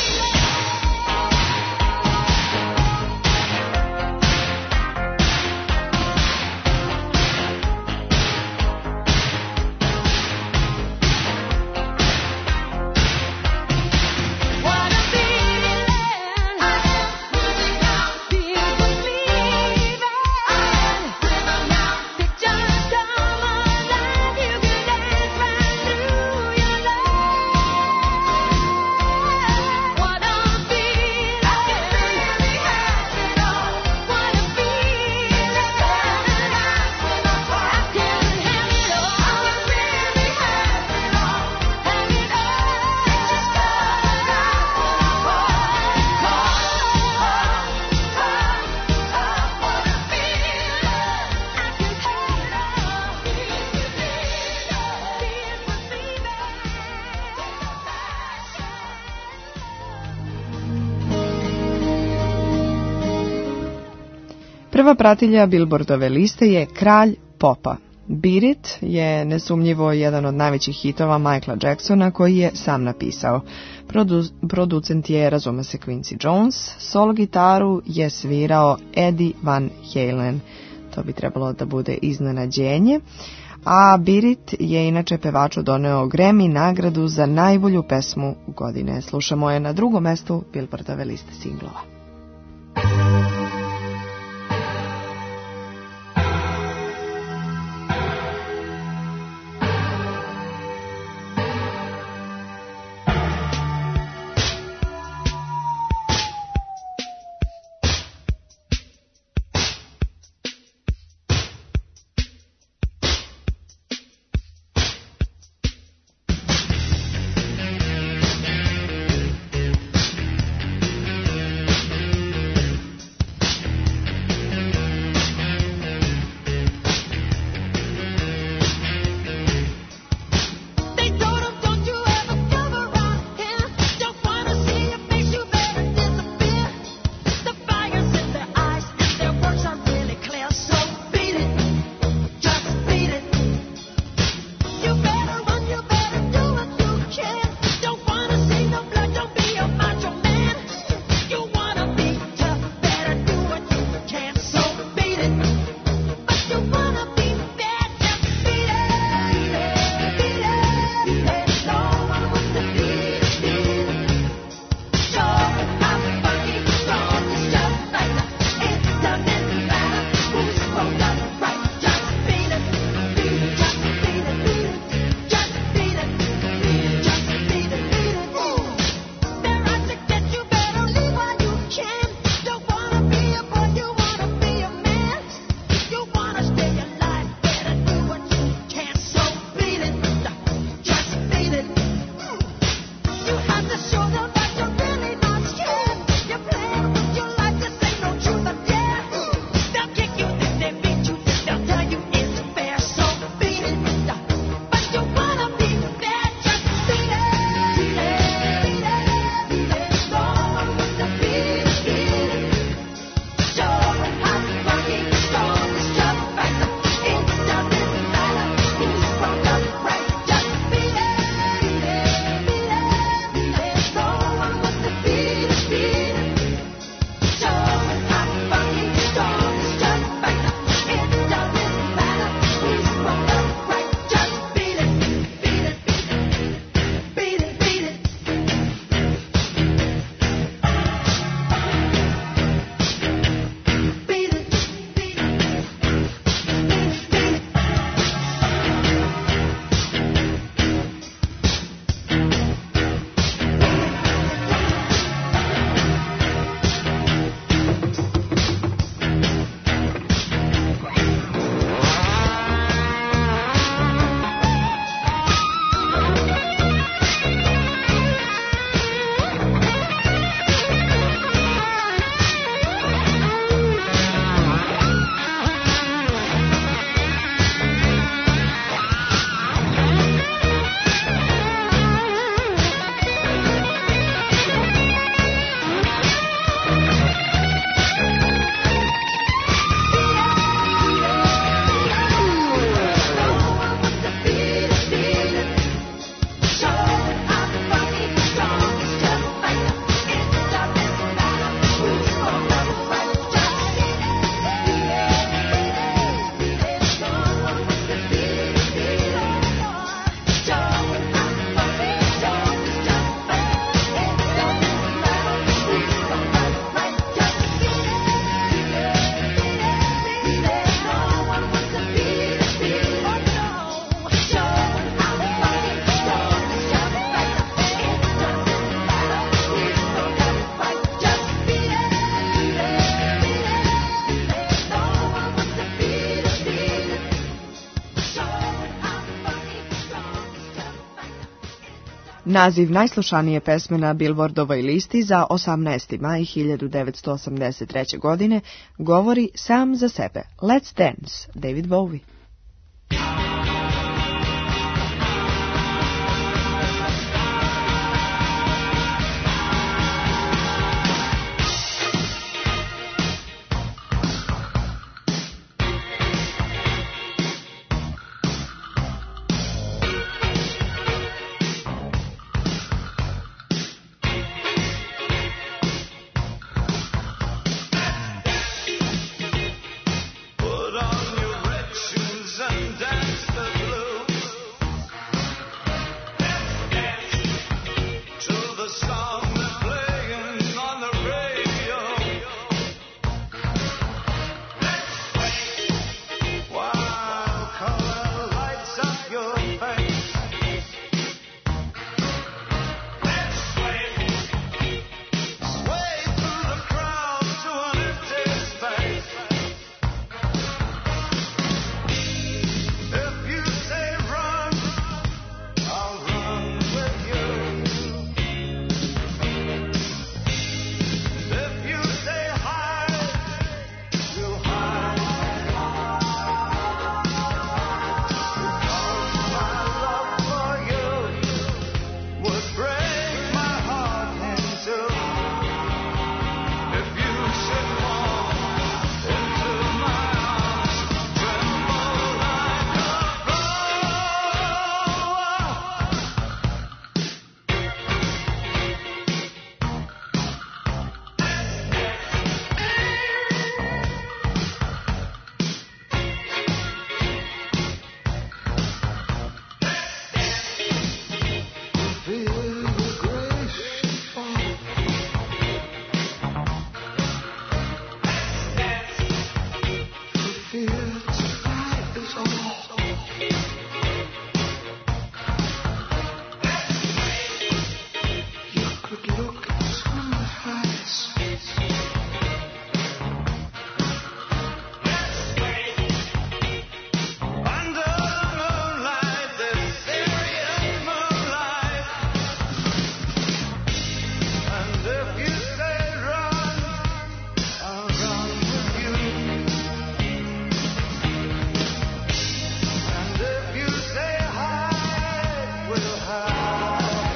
What a feeling, feel believing. It just come alive, you can dance right through your life. What a feeling, I can really have it all. What a feeling, I can have it all. I can really have it all, have it all. It just come alive. What a feeling, I can have it all. Prva pratilja Billboardove liste je Kralj popa. Beat It je nesumnjivo jedan od najvećih hitova Michaela Jacksona koji je sam napisao. Produ- producent je, razume se, Quincy Jones, solo gitaru je svirao Eddie Van Halen. To bi trebalo da bude iznenađenje. A Beat It je inače pevaču doneo Grammy nagradu za najbolju pesmu godine. Slušamo je na drugom mestu Billboardove liste singlova. feeling. Naziv najslušanije pesme na Billboardovoj listi za osamnaesti maj hiljadu devetsto osamdeset treće. godine govori sam za sebe. Let's Dance, David Bowie. Put on your red shoes and dance the blues. Let's dance to the song they're playing on the radio. Let's swing while color lights up your face. Let's swing, sway through the crowd to an empty space. If you say run, I'll run with you. If you say hide, we'll hide. Because my love for you would break my heart in two. If you should fall into my arms, tremble like a feel your grace fall. Fear tonight is all. You could look into my eyes. Under the moonlight, this serious moonlight. And if you say run, I'll run with you. And if you say hide, we'll hide.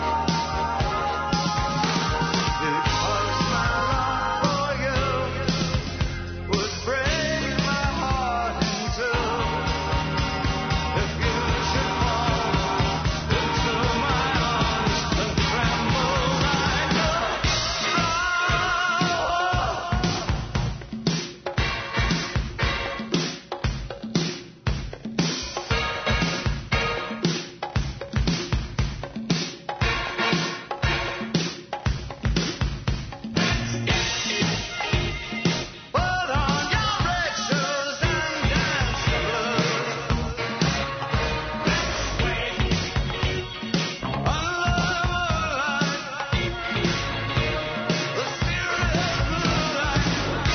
Because my love for you would break my heart in two. If you should fall into my arms and tremble like a Put on your red shoes and dance the blues. Let's swing under the moonlight, the serious moonlight.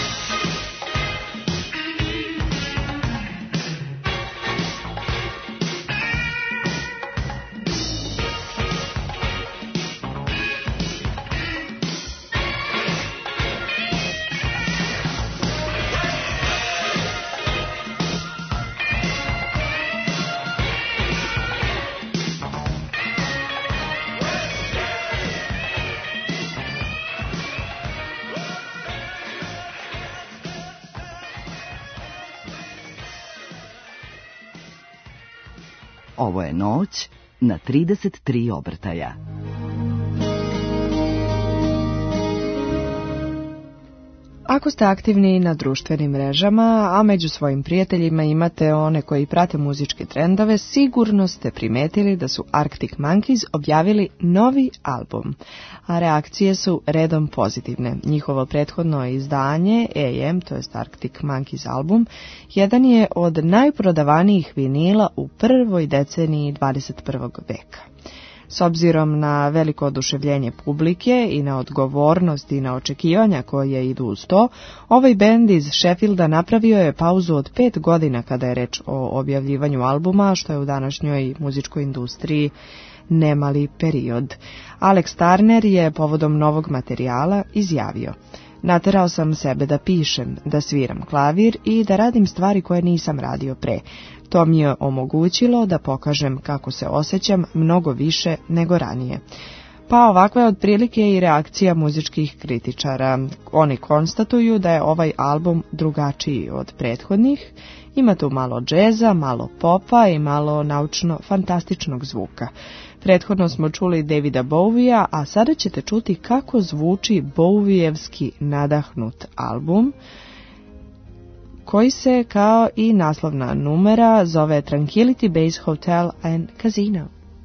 Ovo je noć na trideset tri obrtaja. Ako ste aktivni na društvenim mrežama, a među svojim prijateljima imate one koji prate muzičke trendove, sigurno ste primetili da su Arctic Monkeys objavili novi album, a reakcije su redom pozitivne. Njihovo prethodno izdanje, A M, to jest Arctic Monkeys album, jedan je od najprodavanijih vinila u prvoj deceniji dvadeset prvog veka. S obzirom na veliko oduševljenje publike i na odgovornost i na očekivanja koje idu uz to, ovaj bend iz Sheffielda napravio je pauzu od pet godina kada je reč o objavljivanju albuma, što je u današnjoj muzičkoj industriji nemali period. Alex Turner je povodom novog materijala izjavio: naterao sam sebe da pišem, da sviram klavir i da radim stvari koje nisam radio pre. To mi je omogućilo da pokažem kako se osjećam mnogo više nego ranije. Pa ovakva je otprilike i reakcija muzičkih kritičara. Oni konstatuju da je ovaj album drugačiji od prethodnih, ima tu malo džeza, malo popa i malo naučno-fantastičnog zvuka. Prethodno smo čuli Davida Bowiea, a sada ćete čuti kako zvuči Bowievski nadahnut album, koji se kao i naslovna numera zove Tranquility Base Hotel and Casino.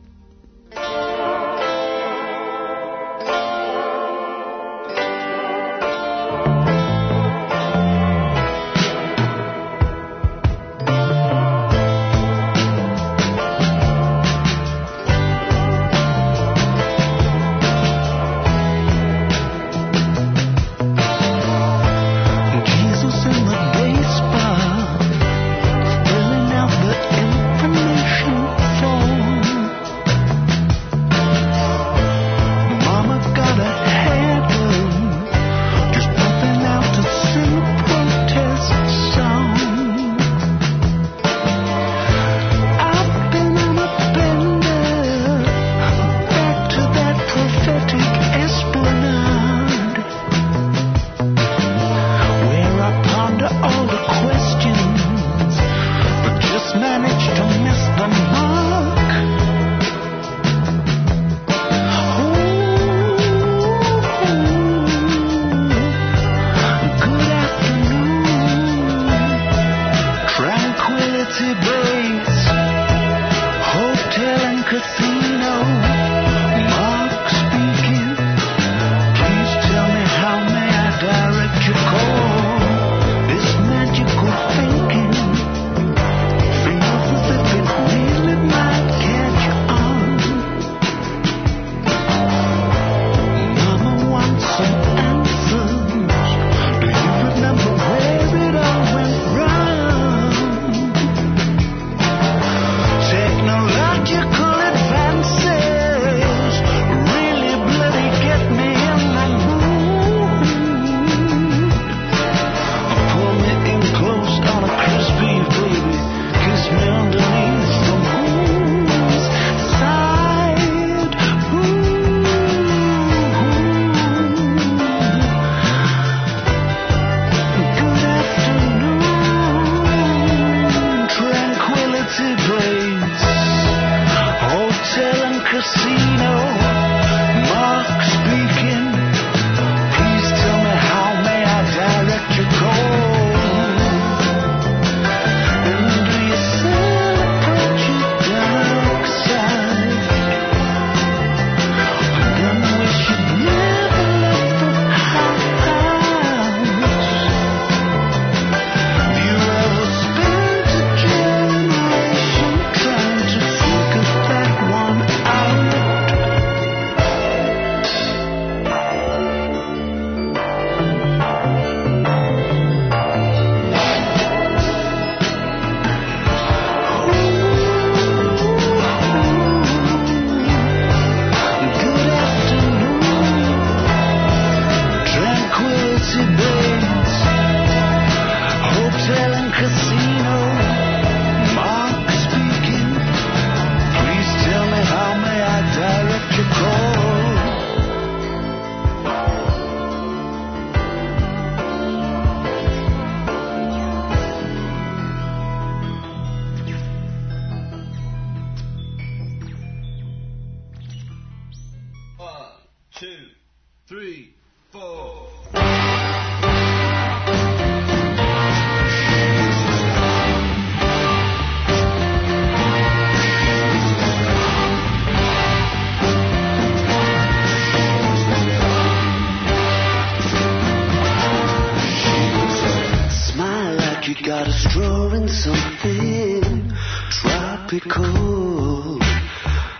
Got a straw in something tropical. I've got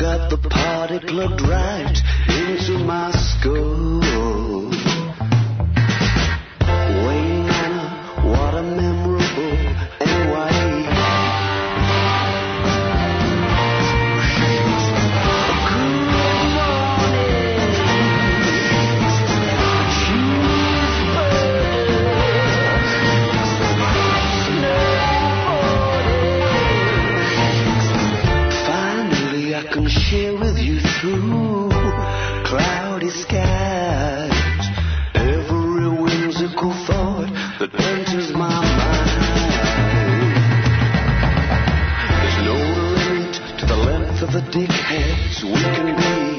got the party plugged right into my skull. Wayne Manor, what a memorable N Y E. Share with you through cloudy skies every whimsical thought that enters my mind. There's no limit to the length of the dickheads we can be.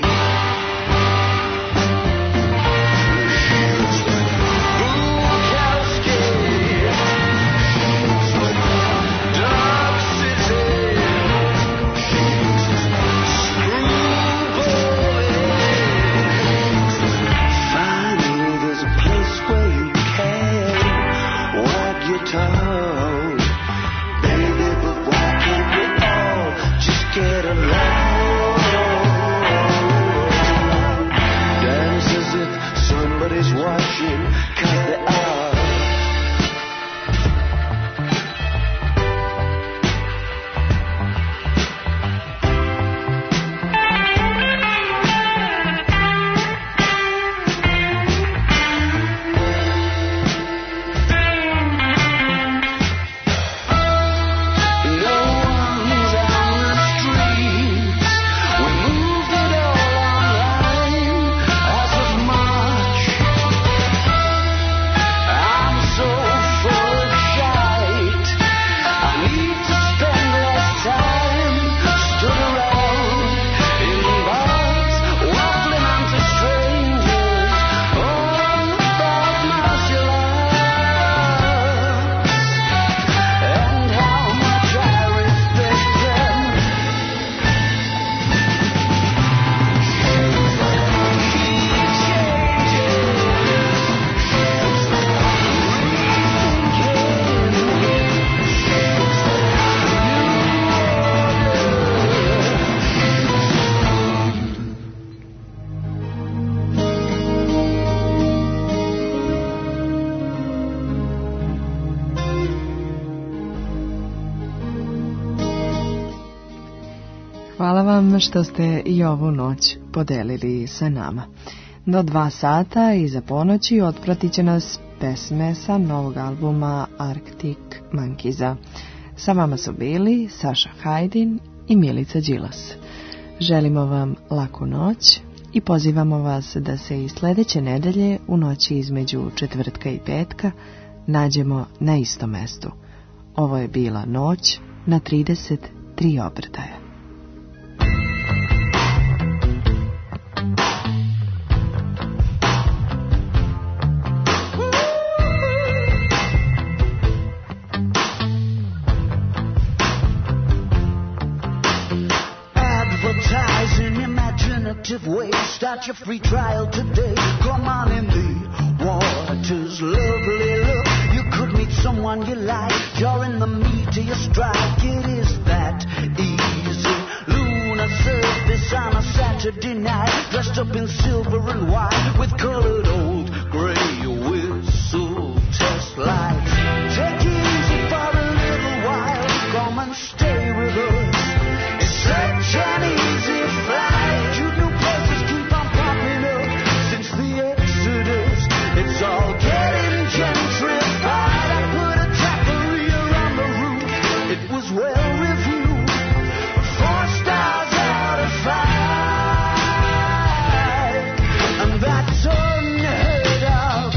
Hvala vam što ste i ovu noć podelili sa nama. Do dva sata iza ponoći otpratit će nas pesme sa novog albuma Arctic Monkeys. Sa vama su bili Saša Hajdin i Milica Đilas. Želimo vam laku noć i pozivamo vas da se i sljedeće nedelje u noći između četvrtka i petka nađemo na istom mestu. Ovo je bila noć na trideset tri obrtaja. Way. Start your free trial today. Come on in the waters, lovely look. You could meet someone you like. You're in the meat of your strike. It is that easy. Lunar surface on a Saturday night, dressed up in silver and white with colored old gray whistle test lights. Take it easy for a little while. Come and stay with us. It's such an easy flight. You know it's all getting gentrified. I put a taqueria on the roof. It was well reviewed. Four stars out of five. And that's unheard of.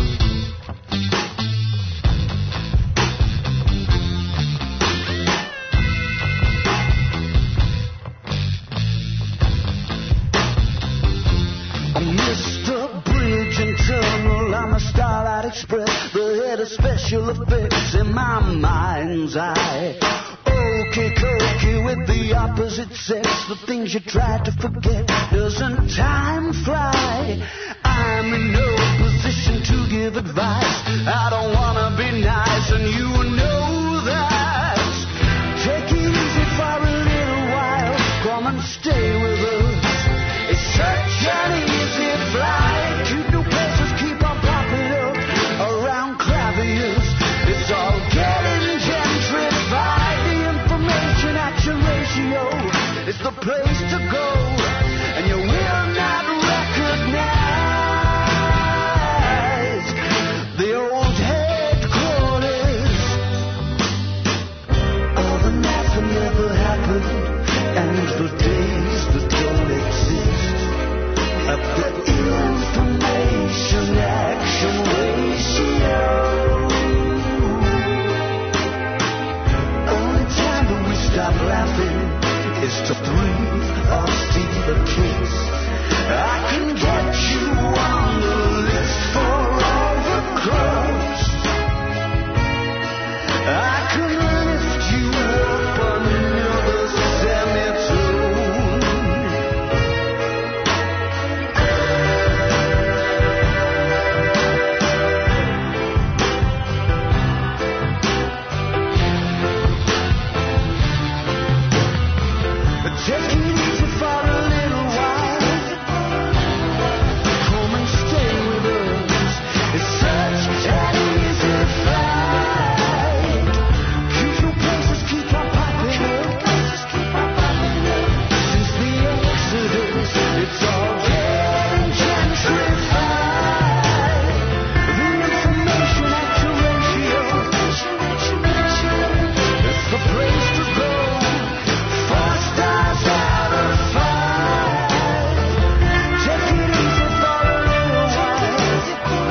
Mister Bridge and Tunnel on the Starlight Express, the head of special effects in my mind's eye. Okey cokey with the opposite sex, the things you try to forget. Doesn't time fly? I'm in no position to give advice. I don't wanna be nice, and you know that. Take it easy for a little while. Come and stay with us. to go, and you will not recognize the old headquarters. All the nights that never happened, and the days that don't exist. At the information action ratio. Only time that we stop laughing is to breathe or see the kiss. I can get you on the list for all the clubs. I can lift you up another semitone. Take it easy for a little while. Come and stay with us. It's such an easy flight. Keep your places, keep on popping up. Since the Exodus, it's all getting gentrified. The information actor ratio, it's the place to go. Four stars out of five. Take it easy for a little while.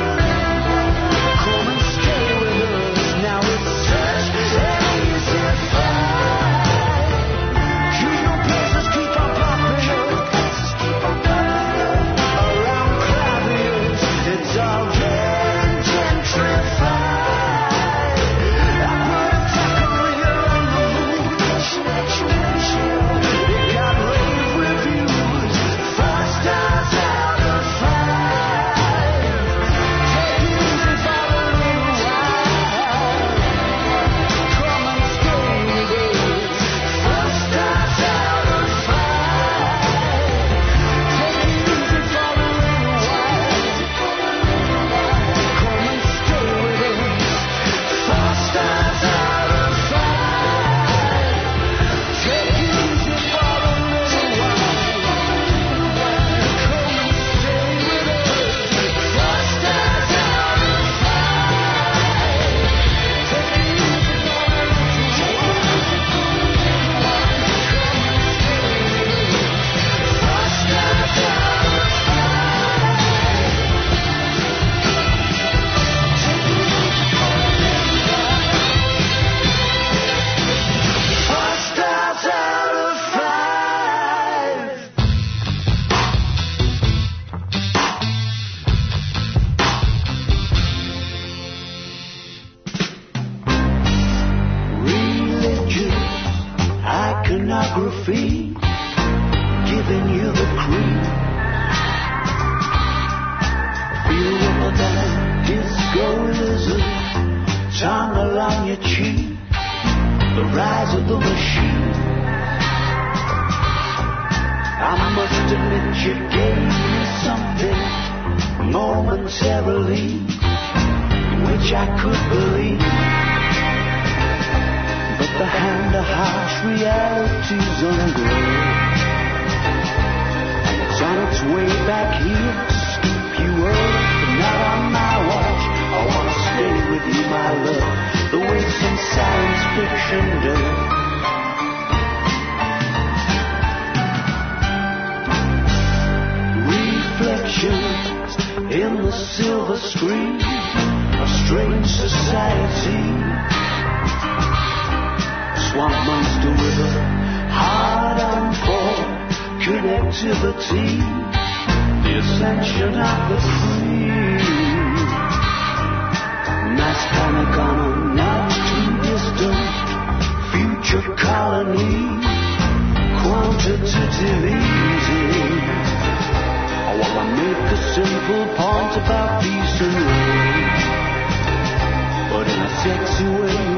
Come and stay with us. Now it's such an easy flight. Keep your places, keep on popping up. Around Clavius, it's all getting gentrified. I put a taqueria on the moon. It got rave reviews. Four stars out of five. Take it easy for a little while. Come and stay with us. Four stars out of five. Take it easy for a little while. Come and stay with us. Four stars out of five. Take it easy for a little while. Come and stay with us. Four stars out of five. Take it easy for a little Four stars out of five. Religion, iconography, giving you the cream. Feel rubber band, disco lizard, tongue along your cheek. The rise of the machine. I must admit you gave me something momentarily, which I could believe. But the hand of harsh reality's ungloved, and it's on its way back here to scoop you up. But not on my watch. I wanna stay with you, my love, the way some science fiction does. Reflections in the silver screen, a strange society. Swamp monster with a hard-on for connectivity, the ascension of the free. Mass panic on a not too distant future colony, quantitative easy. I wanna make a simple point about peace and love, but in a sexy way.